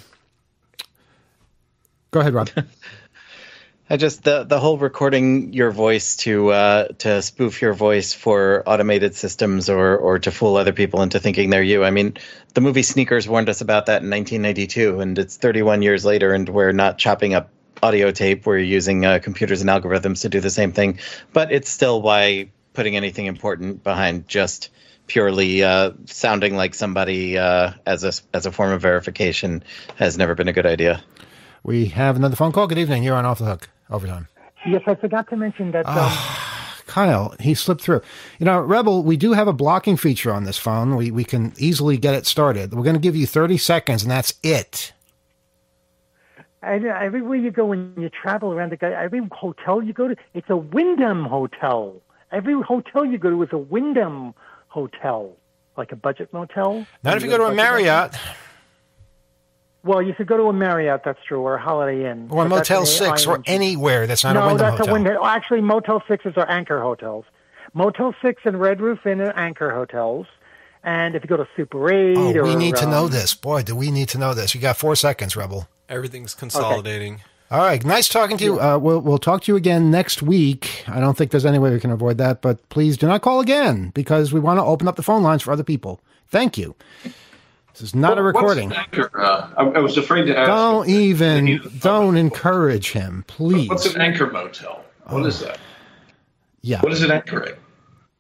go ahead, Rob. I just the the whole recording your voice to uh, to spoof your voice for automated systems or or to fool other people into thinking they're you. I mean, the movie Sneakers warned us about that in nineteen ninety-two, and it's thirty-one years later, and we're not chopping up audio tape. We're using uh, computers and algorithms to do the same thing. But it's still why putting anything important behind just purely uh, sounding like somebody uh, as a as a form of verification has never been a good idea. We have another phone call. Good evening. You're on Off the Hook Overtime. Yes, I forgot to mention that. Um... Uh, Kyle, he slipped through. You know, Rebel, we do have a blocking feature on this phone. We we can easily get it started. We're going to give you thirty seconds, and that's it. And everywhere you go when you travel around the guy, every hotel you go to, it's a Wyndham hotel. Every hotel you go to is a Wyndham hotel, like a budget motel. Not if you go to a Marriott. Motel. Well, you should go to a Marriott, that's true, or a Holiday Inn. Or Motel six, or anywhere that's not no, a Wyndham that's hotel. A Wyndham. Actually, Motel sixes are anchor hotels. Motel six and Red Roof Inn are anchor hotels. And if you go to Super eight oh, or... we need to um, know this. Boy, do we need to know this. You got four seconds, Rebel. Everything's consolidating. Okay. All right, nice talking to you. Uh, we'll we'll talk to you again next week. I don't think there's any way we can avoid that, but please do not call again because we want to open up the phone lines for other people. Thank you. This is not well, a recording. What's an anchor? Uh, I, I was afraid to ask. Don't even, don't encourage him, please. What's an anchor motel? What oh. is that? Yeah. What is it anchoring?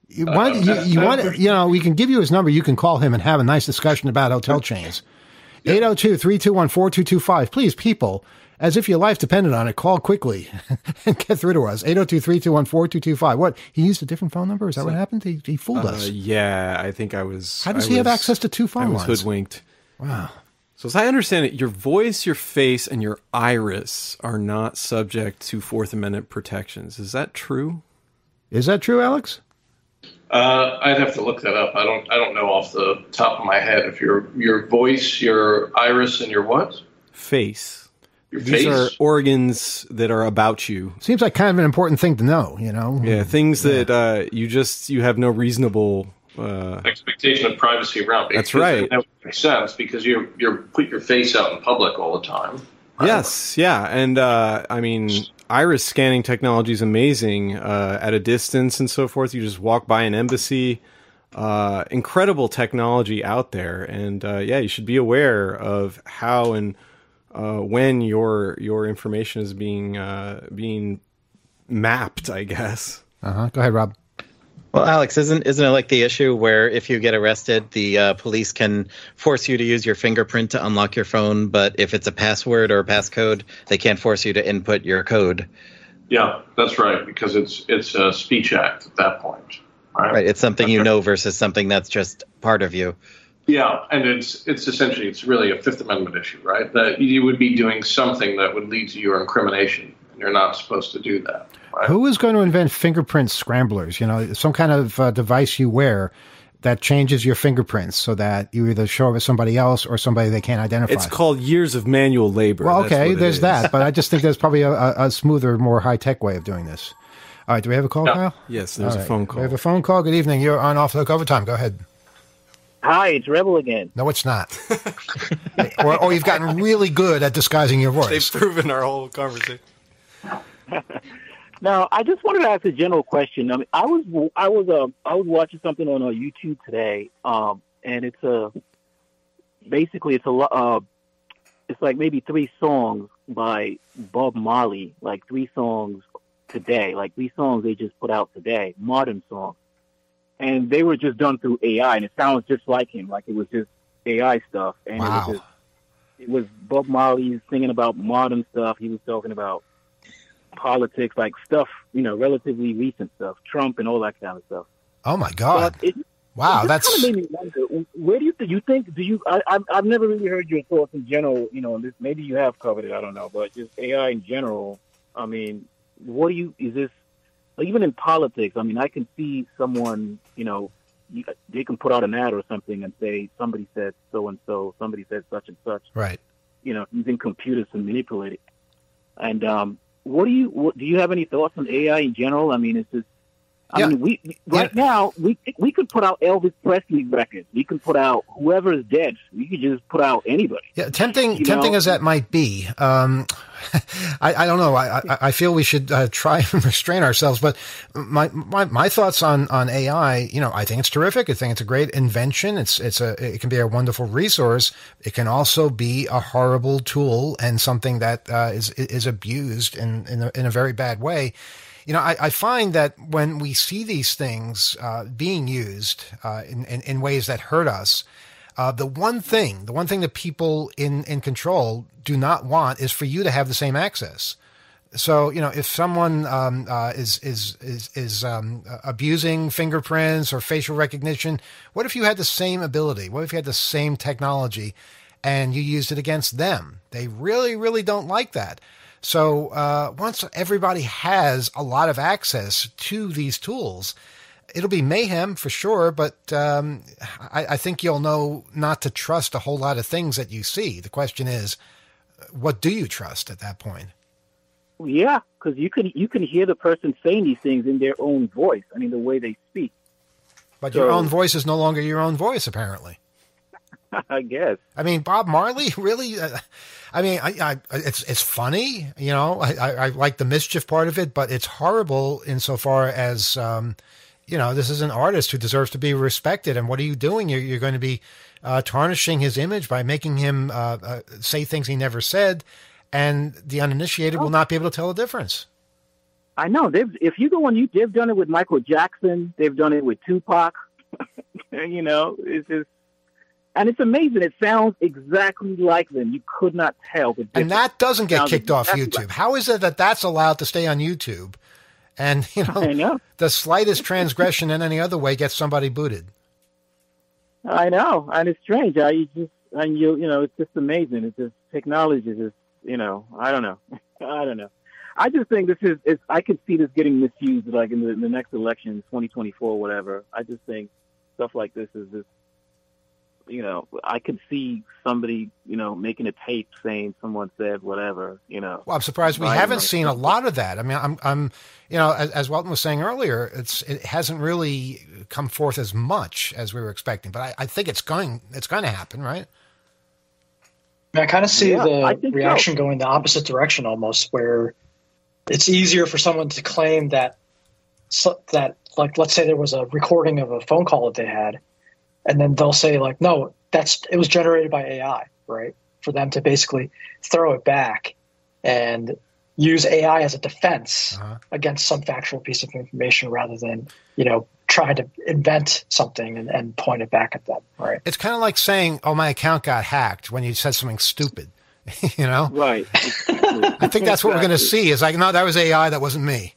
You want, you, you want, you know, we can give you his number. You can call him and have a nice discussion about hotel chains. eight oh two, three two one, four two two five. Please, people, as if your life depended on it, call quickly and get through to us. eight oh two, three two one, four two two five. What? He used a different phone number? Is that what happened? He, he fooled Uh, us. yeah, I think I was. How does I he have was- access to two phone I was lines? hoodwinked. Wow. So as I understand it, your voice, your face, and your iris are not subject to Fourth Amendment protections. Is that true? Is that true, Alex? Uh, I'd have to look that up. I don't. I don't know off the top of my head if your your voice, your iris, and your what? Face. Your These face. are organs that are about you. Seems like kind of an important thing to know, you know? Yeah, things that uh, you just you have no reasonable. Uh, expectation of privacy around. That's Because right. That makes sense because you're you're put your face out in public all the time. Yes, yeah, and uh, I mean, iris scanning technology is amazing uh, at a distance and so forth. You just walk by an embassy. Uh, incredible technology out there, and uh, yeah, you should be aware of how and uh, when your your information is being uh, being mapped. I guess. Uh huh. Go ahead, Rob. Well, Alex, isn't isn't it like the issue where if you get arrested, the uh, police can force you to use your fingerprint to unlock your phone, but if it's a password or a passcode, they can't force you to input your code. Yeah, that's right. Because it's it's a speech act at that point. Right. Right. It's something you know versus something that's just part of you. Yeah, and it's it's essentially it's really a Fifth Amendment issue, right? That you would be doing something that would lead to your incrimination, and you're not supposed to do that. Right? Who is going to invent fingerprint scramblers? You know, some kind of uh, device you wear that changes your fingerprints so that you either show it to somebody else or somebody they can't identify. It's called years of manual labor. Well, That's okay, what it there's is. that, but I just think there's probably a, a, a smoother, more high-tech way of doing this. All right, do we have a call, Yeah. Kyle? Yes, there's All a right. phone We call. have a phone call. Good evening. You're on Off the Hook Overtime. Go ahead. Hi, it's Rebel again. No, it's not. or, or you've gotten really good at disguising your voice. They've proven our whole conversation. Now, I just wanted to ask a general question. I mean, I was I was uh, I was watching something on uh, YouTube today, um, and it's a basically it's a lo- uh, it's like maybe three songs by Bob Marley, like three songs today, like three songs they just put out today, modern songs, and they were just done through A I, and it sounds just like him, like it was just A I stuff, and Wow. it was just, it was Bob Marley singing about modern stuff. He was talking about politics, like stuff, you know, relatively recent stuff, Trump and all that kind of stuff. Oh, my God. But it, Wow, it just that's... kind of made me wonder, where do you, th- you think, do you, I, I've, I've never really heard your thoughts in general, you know, and this, maybe you have covered it, I don't know, but just A I in general, I mean, what do you, is this, like even in politics, I mean, I can see someone, you know, you, they can put out an ad or something and say, somebody said so-and-so, somebody said such and such, Right. you know, using computers to manipulate it. And, um, what do you, what, do you have any thoughts on A I in general? I mean, it's just, I Yeah. mean, we right Yeah. now we we could put out Elvis Presley records. We can put out whoever is dead. We could just put out anybody. Yeah, tempting, You tempting know? as that might be, um, I, I don't know. I, I, I feel we should uh, try and restrain ourselves. But my, my my thoughts on on A I, you know, I think it's terrific. I think it's a great invention. It's it's a it can be a wonderful resource. It can also be a horrible tool and something that uh, is is abused in in a, in a very bad way. You know, I, I find that when we see these things uh, being used uh, in, in in ways that hurt us. Uh, the one thing, the one thing that people in, in control do not want is for you to have the same access. So, you know, if someone um, uh, is is is is um, abusing fingerprints or facial recognition, what if you had the same ability? What if you had the same technology, and you used it against them? They really, really don't like that. So uh, once everybody has a lot of access to these tools, it'll be mayhem for sure, but um, I, I think you'll know not to trust a whole lot of things that you see. The question is, what do you trust at that point? Yeah, because you can you can hear the person saying these things in their own voice. I mean, the way they speak. But So- your own voice is no longer your own voice, apparently. I guess. I mean, Bob Marley, really? Uh, I mean, I, I, it's it's funny, you know. I, I, I like the mischief part of it, but it's horrible insofar as, um, you know, this is an artist who deserves to be respected. And what are you doing? You're, you're going to be uh, tarnishing his image by making him uh, uh, say things he never said, and the uninitiated will not be able to tell the difference. I know they've. If you go on YouTube, they've done it with Michael Jackson. They've done it with Tupac. You know, it's just, and it's amazing. It sounds exactly like them. You could not tell the difference. And that doesn't get Sounds kicked off exactly YouTube. like- How is it that that's allowed to stay on YouTube? And, you know, I know. the slightest transgression in any other way gets somebody booted. I know, and it's strange. I you just and you you know, it's just amazing. It's just technology is just, you know, I don't know, I don't know. I just think this is. It's, I could see this getting misused, like in the, in the next election, twenty twenty-four, whatever. I just think stuff like this is just, you know, I could see somebody, you know, making a tape saying someone said whatever, you know. Well, I'm surprised we I haven't know. seen a lot of that. I mean, I'm, I'm, you know, as, as Welton was saying earlier, it's it hasn't really come forth as much as we were expecting. But I, I think it's going, it's going to happen, right? I kind of see Yeah, I the think reaction so. going the opposite direction almost, where it's easier for someone to claim that so, that like let's say there was a recording of a phone call that they had, and then they'll say like, no, that's it was generated by A I, right? For them to basically throw it back and use A I as a defense Uh-huh. against some factual piece of information rather than, you know, trying to invent something and, and point it back at them, right? It's kind of like saying, "Oh, my account got hacked" when you said something stupid. You know, Right. I think that's what we're going to see. Is like, no, that was A I, that wasn't me.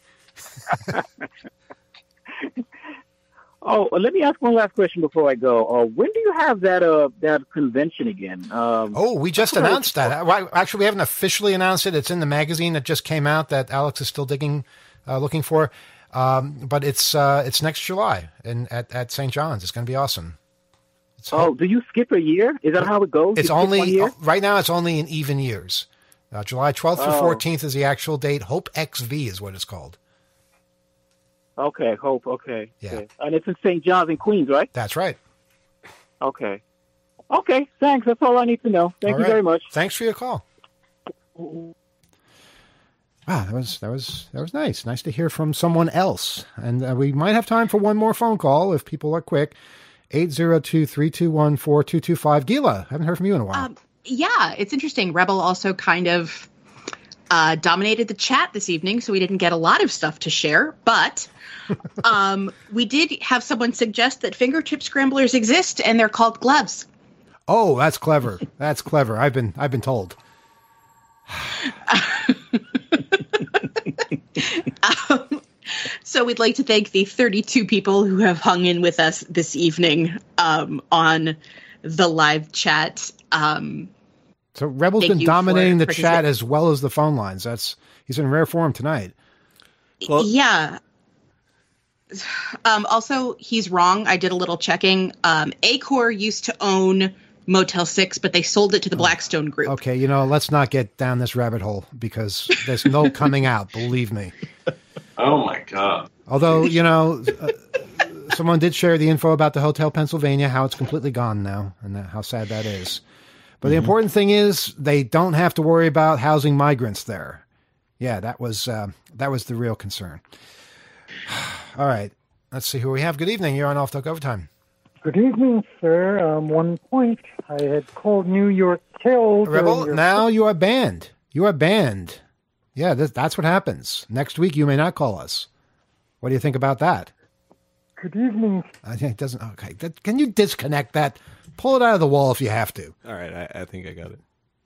Oh, uh, let me ask one last question before I go. Uh, when do you have that uh that convention again? Um, Oh, we just announced that. Well, actually, we haven't officially announced it. It's in the magazine that just came out that Alex is still digging, uh, looking for. Um, but it's uh, it's next July in at, at Saint John's. It's going to be awesome. It's, oh, do you skip a year? Is that how it goes? it's You skip one only year? right now. It's only in even years. Uh, July twelfth through Oh. fourteenth is the actual date. Hope X V is what it's called. Okay, Hope. Okay. Yeah. Okay. And it's in Saint John's in Queens, right? That's right. Okay. Okay. Thanks. That's all I need to know. Thank All you right. very much. Thanks for your call. Wow, that was that was that was nice. Nice to hear from someone else. And uh, we might have time for one more phone call if people are quick. eight zero two, three two one, four two two five. Gila, haven't heard from you in a while. Um, yeah, it's interesting. Rebel also kind of uh, dominated the chat this evening, so we didn't get a lot of stuff to share. But um, we did have someone suggest that fingertip scramblers exist, and they're called gloves. Oh, that's clever. That's clever. I've been I've been told. um, so we'd like to thank the thirty-two people who have hung in with us this evening um, on the live chat. Um, So Rebel's Thank been you dominating for the chat participating. as well as the phone lines. That's he's in rare form tonight. Well- yeah. Um, also, he's wrong. I did a little checking. Um, Acor used to own Motel six, but they sold it to the Blackstone Group. Okay, you know, let's not get down this rabbit hole because there's no coming out, believe me. Oh my God. Although, you know, uh, someone did share the info about the Hotel Pennsylvania, how it's completely gone now, and that, how sad that is. But the important thing is they don't have to worry about housing migrants there. Yeah, that was uh, that was the real concern. All right, let's see who we have. Good evening. You're on Off Talk Overtime. Good evening, sir. Um, one point. I had called New York Till. Rebel, now you are banned. You are banned. Yeah, that, that's what happens. Next week you may not call us. What do you think about that? Good evening. I think it doesn't. Okay, that, can you disconnect that? Pull it out of the wall if you have to. All right, I, I think I got it.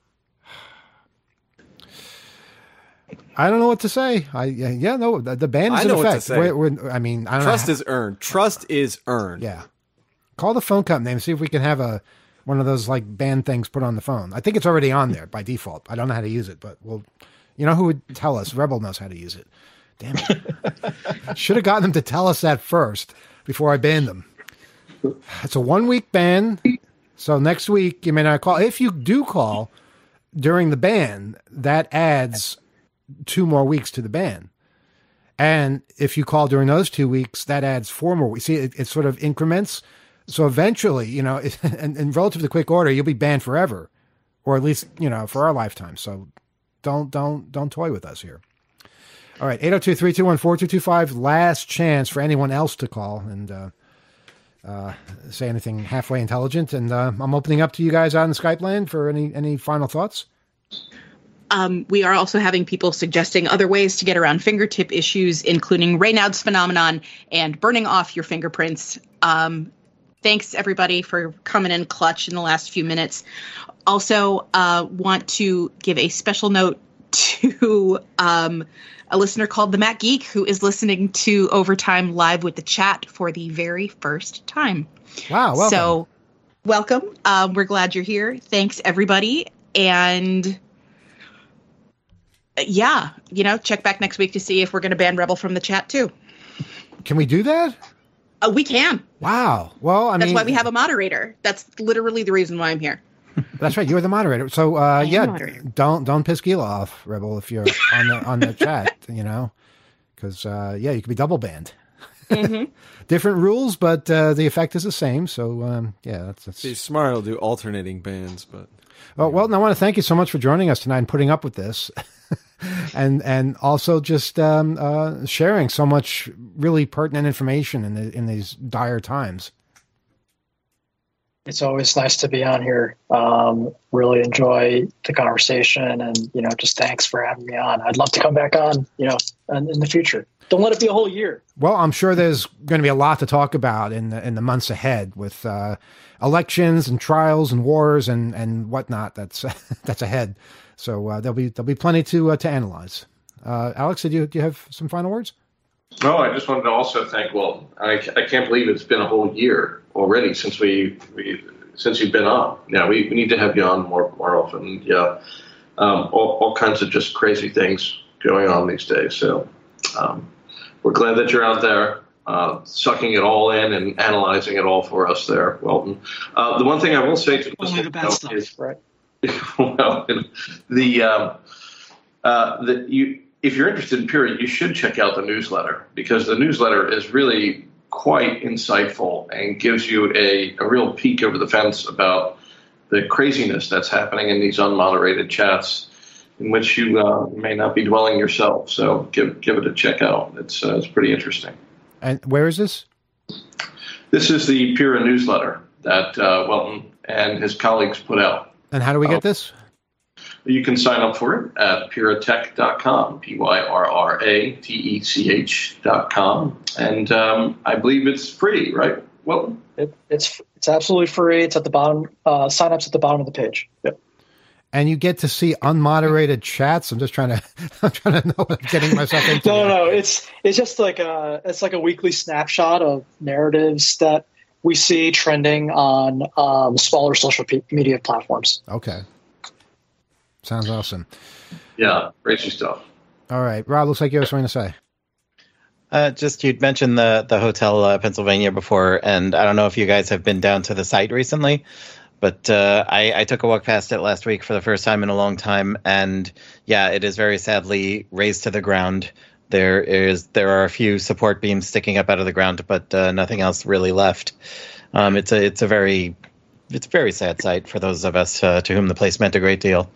I don't know what to say. I yeah, yeah no, the, the ban is I in know what to effect. say. We're, we're, I mean, I don't Trust know. is earned. Trust is earned. Yeah. Call the phone company and see if we can have a one of those like ban things put on the phone. I think it's already on there by default. I don't know how to use it, but we'll. You know who would tell us? Rebel knows how to use it. Damn it! Should have gotten them to tell us that first before I banned them. It's a one week ban, so next week you may not call. If you do call during the ban, that adds two more weeks to the ban. And if you call during those two weeks, that adds four more weeks. See, it, it sort of increments. So eventually, you know, in, in relatively quick order, you'll be banned forever, or at least, you know, for our lifetime. So don't, don't, don't toy with us here. All right. eight oh two, three two one, four two two five. Last chance for anyone else to call and uh, uh, say anything halfway intelligent. And uh, I'm opening up to you guys out in Skype land for any, any final thoughts. Um, we are also having people suggesting other ways to get around fingertip issues, including Raynaud's phenomenon and burning off your fingerprints. Um, thanks, everybody, for coming in clutch in the last few minutes. Also, uh, want to give a special note to um, a listener called the Matt Geek, who is listening to Overtime live with the chat for the very first time. Wow, welcome. So, welcome. Um, we're glad you're here. Thanks, everybody. And yeah, you know, check back next week to see if we're going to ban Rebel from the chat too. Can we do that? Uh, we can. Wow. Well, I That's mean, why we have a moderator. That's literally the reason why I'm here. That's right. You're the moderator. So, uh, yeah, moderator. don't don't piss Gila off, Rebel, if you're on the on the chat. You know, because uh, yeah, you could be double banned. Mm-hmm. Different rules, but uh, the effect is the same. So, um, yeah, that's, that's... See, Smart will do alternating bans, but. Oh, well, I want to thank you so much for joining us tonight and putting up with this. and and also just um, uh, sharing so much really pertinent information in the, in these dire times. It's always nice to be on here. Um, really enjoy the conversation, and you know, just thanks for having me on. I'd love to come back on, you know, in, in the future. Don't let it be a whole year. Well, I'm sure there's going to be a lot to talk about in the, in the months ahead with uh, elections and trials and wars and, and whatnot. That's that's ahead. So uh, there'll be there'll be plenty to uh, to analyze. Uh, Alex, did you do you have some final words? No, I just wanted to also thank. Well, I, I can't believe it's been a whole year already since we, we since you've been on. Yeah, we, we need to have you on more more often. Yeah, um, all all kinds of just crazy things going on these days. So um, we're glad that you're out there uh, sucking it all in and analyzing it all for us there, Welton. Uh, the one thing I will say to only the bad stuff, is, right? Well, the um, uh, the you. If you're interested in Pura, you should check out the newsletter, because the newsletter is really quite insightful and gives you a, a real peek over the fence about the craziness that's happening in these unmoderated chats in which you uh, may not be dwelling yourself. So give give it a check out. It's uh, it's pretty interesting. And where is this? This is the Pura newsletter that uh, Welton and his colleagues put out. And how do we get uh, this? You can sign up for it at pyratech dot com, P Y R R A T E C H dot com. And um, I believe it's free, right? Well, it, it's it's absolutely free. It's at the bottom. Uh, sign up's at the bottom of the page. Yep. And you get to see unmoderated chats. I'm just trying to, I'm trying to know what I'm getting myself into. no, no, no. It's it's just like a it's like a weekly snapshot of narratives that we see trending on um, smaller social media platforms. Okay. Sounds awesome. Yeah, crazy stuff. All right, Rob, looks like you have something to say. Uh, just you'd mentioned the the Hotel uh, Pennsylvania before, and I don't know if you guys have been down to the site recently, but uh, I, I took a walk past it last week for the first time in a long time, and yeah, it is very sadly razed to the ground. There is there are a few support beams sticking up out of the ground, but uh, nothing else really left. Um, it's a it's a very it's a very sad sight for those of us uh, to whom the place meant a great deal.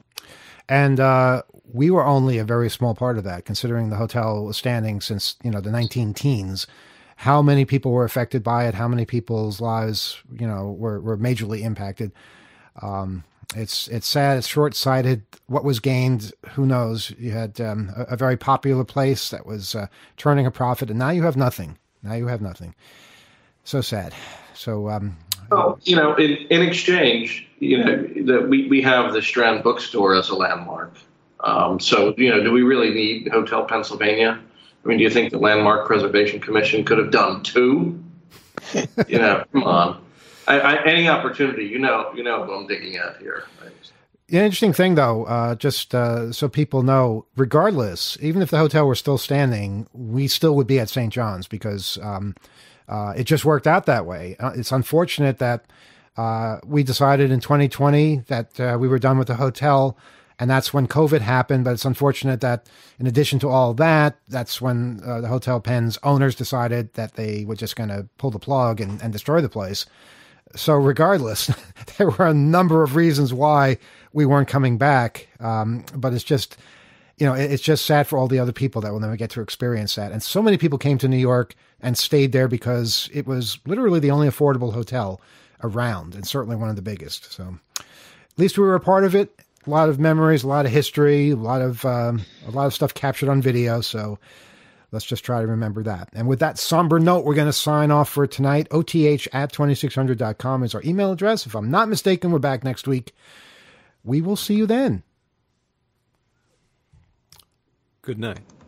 And uh, we were only a very small part of that, considering the hotel was standing since, you know, the nineteen teens. How many people were affected by it? How many people's lives, you know, were, were majorly impacted? Um, it's it's sad. It's short-sighted. What was gained? Who knows? You had um, a, a very popular place that was uh, turning a profit, and now you have nothing. Now you have nothing. So sad. So. Um, Well, you know, in, in exchange, you know, the, we, we have the Strand Bookstore as a landmark. Um, so, you know, do we really need Hotel Pennsylvania? I mean, do you think the Landmark Preservation Commission could have done two? You know, come on. I, I, any opportunity, you know, you know who I'm digging at here. Right? The interesting thing, though, uh, just uh, so people know, regardless, even if the hotel were still standing, we still would be at Saint John's because um, uh, it just worked out that way. Uh, it's unfortunate that uh, we decided in twenty twenty that uh, we were done with the hotel, and that's when COVID happened. But it's unfortunate that in addition to all that, that's when uh, the Hotel Penn's owners decided that they were just going to pull the plug and, and destroy the place. So regardless, there were a number of reasons why we weren't coming back. Um, but it's just, you know, it, it's just sad for all the other people that will never get to experience that. And so many people came to New York and stayed there because it was literally the only affordable hotel around, and certainly one of the biggest. So at least we were a part of it. a lot of memories, a lot of history, a lot of um, a lot of stuff captured on video. So let's just try to remember that. And with that somber note, we're going to sign off for tonight. O T H at twenty-six hundred dot com is our email address. If I'm not mistaken, we're back next week. We will see you then. Good night.